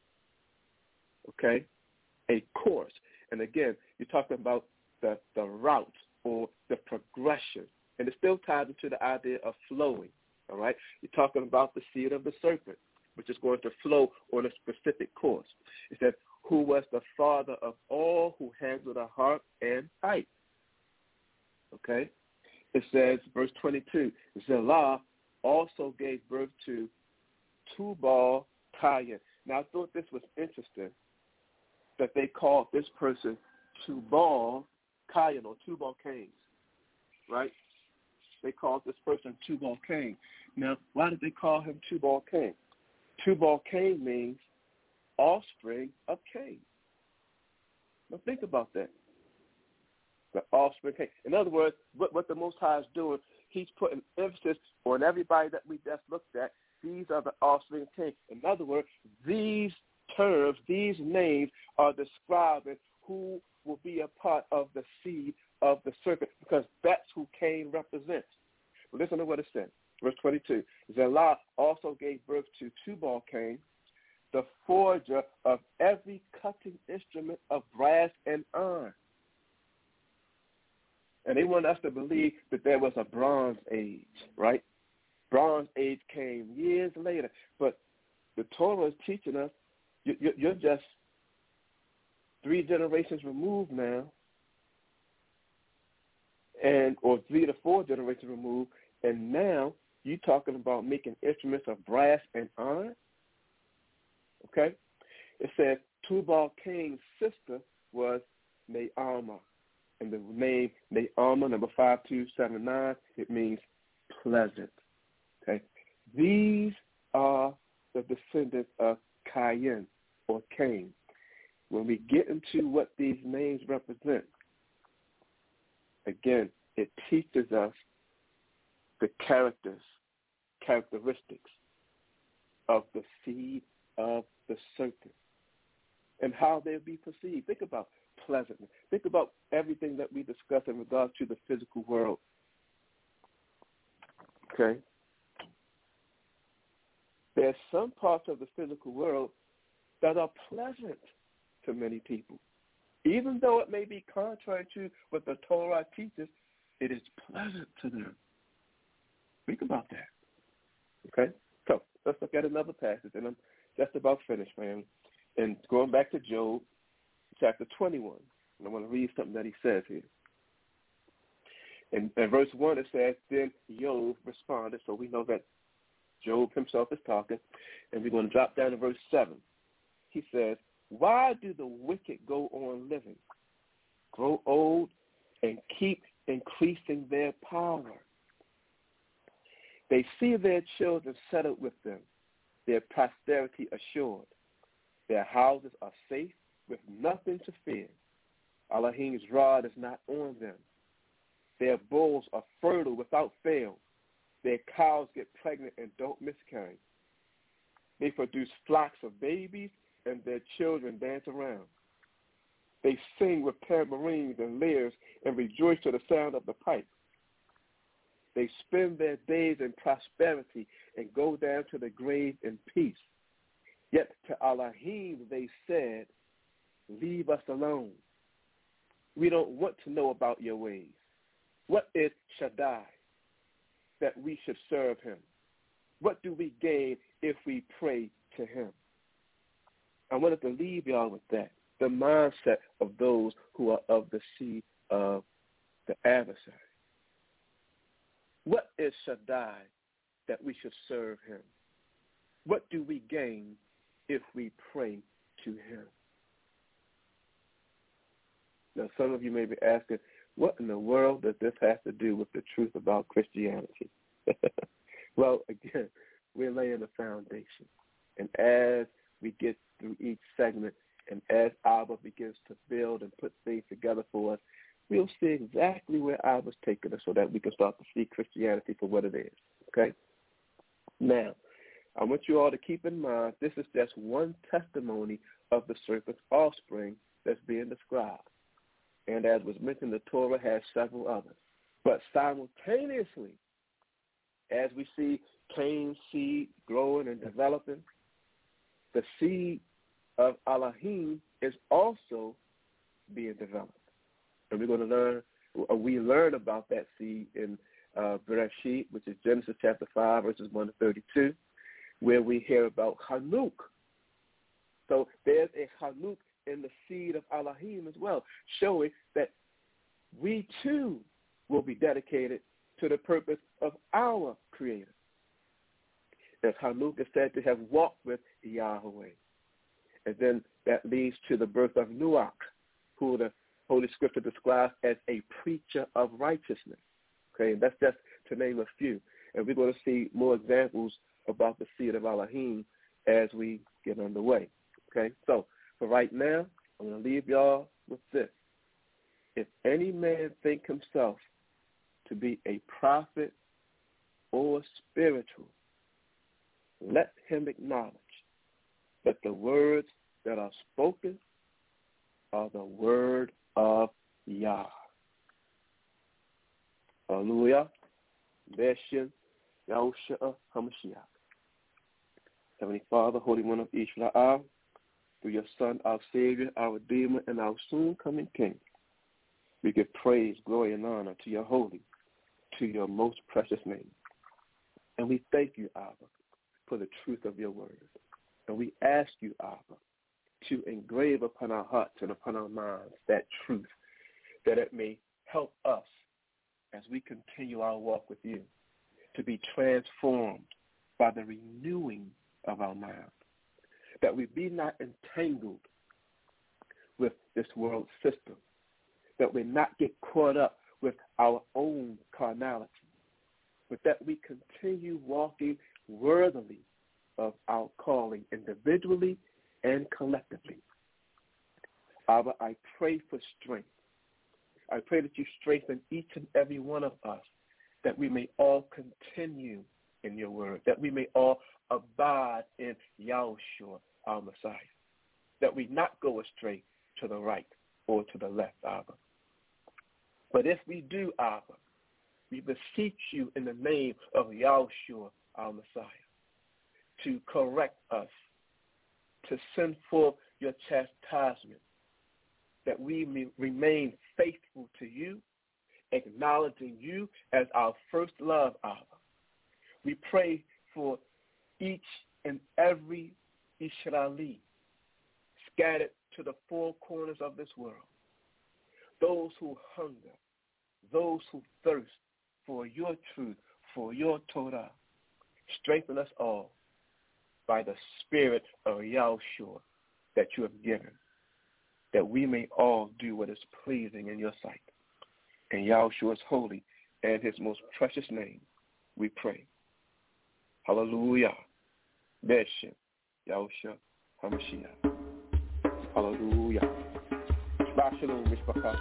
okay? A course. And again, you're talking about the, the route or the progression, and it still ties into the idea of flowing, all right? You're talking about the seed of the serpent, which is going to flow on a specific course. It says, who was the father of all who handled a harp and pipe. Okay? It says, verse twenty-two, Zelah also gave birth to Tubal Cain. Now, I thought this was interesting that they called this person Tubal Cain or Tubal Cain, right? They called this person Tubal Cain. Now, why did they call him Tubal Cain? Tubal Cain means offspring of Cain. Now, think about that. The offspring Cain. In other words, what, what the Most High is doing, he's putting emphasis on everybody that we just looked at. These are the offspring of Cain. In other words, these terms, these names are describing who will be a part of the seed of the serpent, because that's who Cain represents. Listen to what it says. Verse twenty-two. Zelah also gave birth to Tubal Cain, the forger of every cutting instrument of brass and iron. And they want us to believe that there was a Bronze Age, right? Bronze Age came years later. But the Torah is teaching us you're just three generations removed now, and or three to four generations removed, and now you're talking about making instruments of brass and iron? Okay? It says Tubal Cain's sister was Naamah. And the name Naamah, number five two seven nine, it means pleasant. Okay? These are the descendants of Cain or Cain. When we get into what these names represent, again, it teaches us the characters, characteristics of the seed of the serpent and how they'll be perceived. Think about pleasantness. Think about everything that we discuss in regards to the physical world. Okay? There's some parts of the physical world that are pleasant to many people. Even though it may be contrary to what the Torah teaches, it is pleasant to them. Think about that. Okay? So let's look at another passage, and I'm just about finished, man. And going back to Job, chapter twenty-one, and I want to read something that he says here. In, in verse one, it says, then Job responded, so we know that Job himself is talking, and we're going to drop down to verse seven. He says, why do the wicked go on living, grow old, and keep increasing their power? They see their children settled with them, their posterity assured. Their houses are safe with nothing to fear. Elohim's rod is not on them. Their bulls are fertile without fail. Their cows get pregnant and don't miscarry. They produce flocks of babies, and their children dance around. They sing with tamarines and lyres and rejoice to the sound of the pipe. They spend their days in prosperity and go down to the grave in peace. Yet to Elohim they said, leave us alone. We don't want to know about your ways. What is Shaddai that we should serve him? What do we gain if we pray to him? I wanted to leave y'all with that, the mindset of those who are of the seed of the adversary. What is Shaddai that we should serve him? What do we gain if we pray to him? Now, some of you may be asking, what in the world does this have to do with the truth about Christianity? Well, again, we're laying a foundation. And as we get through each segment, and as Abba begins to build and put things together for us, we'll see exactly where Abba's taking us so that we can start to see Christianity for what it is, okay? Now, I want you all to keep in mind this is just one testimony of the serpent's offspring that's being described. And as was mentioned, the Torah has several others. But simultaneously, as we see Cain's seed growing and developing, the seed of Elohim is also being developed. And we're going to learn, we learn about that seed in uh, Bereshit, which is Genesis chapter five, verses one to thirty-two, where we hear about Hanuk. So there's a Hanuk in the seed of Elohim as well, showing that we too will be dedicated to the purpose of our Creator. As Hanuk is said to have walked with Yahweh. And then that leads to the birth of Nuach, who the Holy Scripture describes as a preacher of righteousness. Okay, and that's just to name a few. And we're going to see more examples about the seed of Elohim as we get underway. Okay, so for right now, I'm going to leave y'all with this. If any man think himself to be a prophet or spiritual, let him acknowledge that the words that are spoken are the word of Yah. Hallelujah. Beshin Yahushua HaMashiach. Heavenly Father, Holy One of Israel, through your Son, our Savior, our Redeemer, and our soon-coming King, we give praise, glory, and honor to your holy, to your most precious name. And we thank you, Abba, for the truth of your word. And we ask you, Abba, to engrave upon our hearts and upon our minds that truth, that it may help us as we continue our walk with you to be transformed by the renewing of our mind, that we be not entangled with this world system, that we not get caught up with our own carnality, but that we continue walking worthily of our calling individually and collectively. Abba, I pray for strength. I pray that you strengthen each and every one of us, that we may all continue in your word, that we may all abide in Yahushua, our Messiah, that we not go astray to the right or to the left, Abba. But if we do, Abba, we beseech you in the name of Yahushua, our Messiah, to correct us, to send forth your chastisement, that we may remain faithful to you, acknowledging you as our first love, Abba. We pray for each and every Israeli scattered to the four corners of this world, those who hunger, those who thirst for your truth, for your Torah. Strengthen us all by the Spirit of Yahushua that you have given, that we may all do what is pleasing in your sight. In Yahushua's holy and his most precious name, we pray. Hallelujah. Beshim Yahushua HaMashiach. Hallelujah. Shabbat shalom, Mishpachah.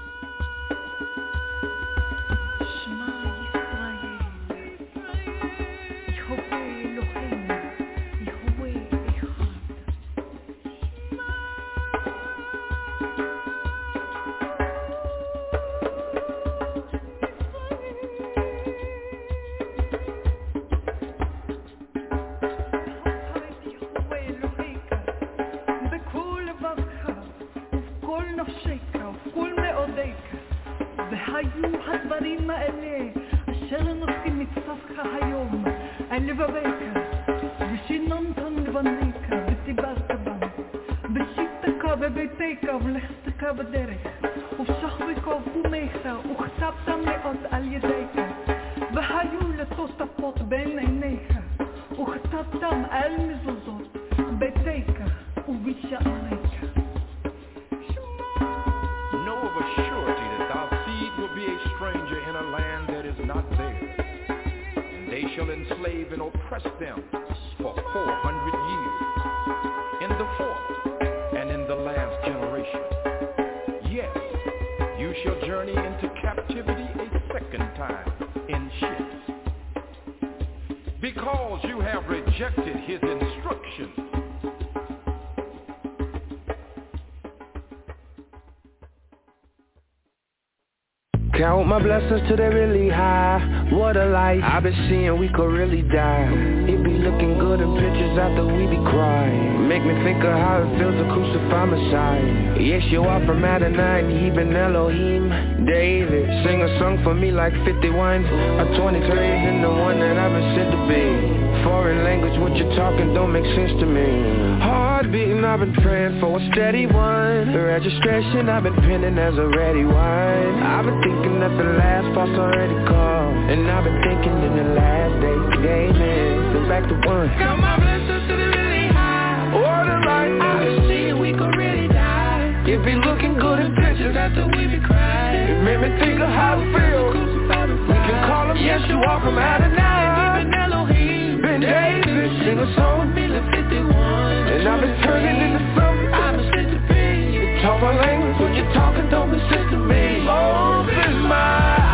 Count my blessings till they really high. What a life I've been seeing, we could really die. It be looking good in pictures after we be crying. Make me think of how it feels to crucify Messiah. Yes, you are from Adonai, even Elohim. David, sing a song for me like fifty-one. A twenty-three in the one that I've been said to be. Foreign language, what you're talking don't make sense to me. Heart beating, I've been praying for a steady one. The registration, I've been pinning as a ready one. I've been thinking that the last part's already come, and I've been thinking in the last days the game is, then back to one. Got my blessings to the really high. What a life I've been seeing, we could really die. It be looking good in pictures after we be crying. It made me think of how it feels. We can call him Yeshua from Adonai, even Elohim. Ben David, sing a song with me like fifty-one. And I've been turning into something I've been sent to be. You talk my language, when you're talking don't make sense to me. Open my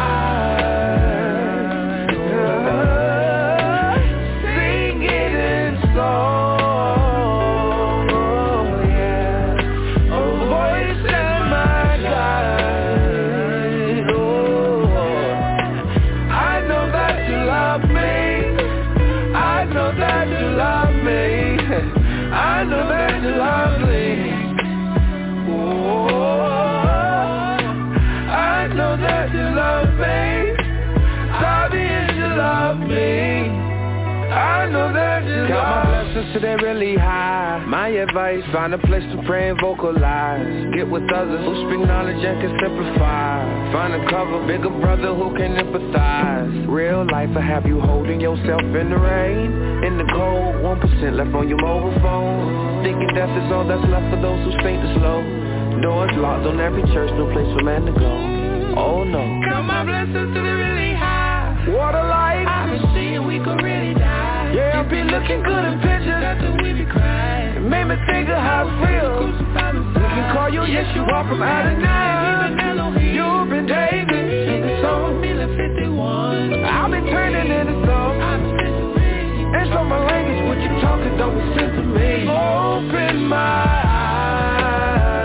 eyes, uh, sing it in song, oh yeah, a voice in my guide, oh, I know that you love me, I know that you love me, I know that you love me. That you love me, obvious you love me. I know that you love me. Count my blessings till they really high. My advice, find a place to pray and vocalize. Get with others who speak knowledge and can simplify. Find a cover, bigger brother who can empathize. Real life will have you holding yourself in the rain, in the cold, one percent left on your mobile phone. Thinking death is all that's left for those who stay the slow. Doors locked on every church, no place for man to go. Oh no. Count my blessings to be really high. What a life I've been seeing, we could really die. Yeah, I've been looking good in pictures after we be crying. It made me think of how it feels. We can call you Yeshua from Adonai, even Elohim. You've been David, sing a song, feeling fifty-one. I've been turning into song. I've been sent to me. And so my language, what you talking don't make sense to me. Open my eyes.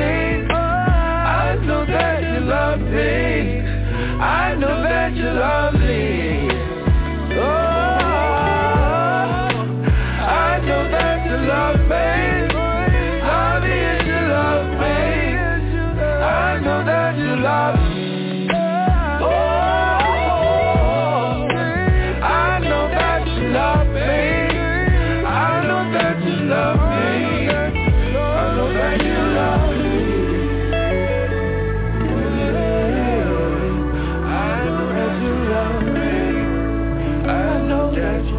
I know that you love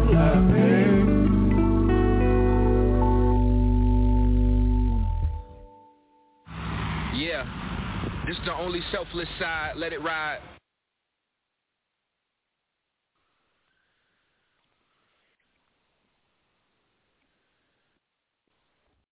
Yeah, this the only selfless side, let it ride.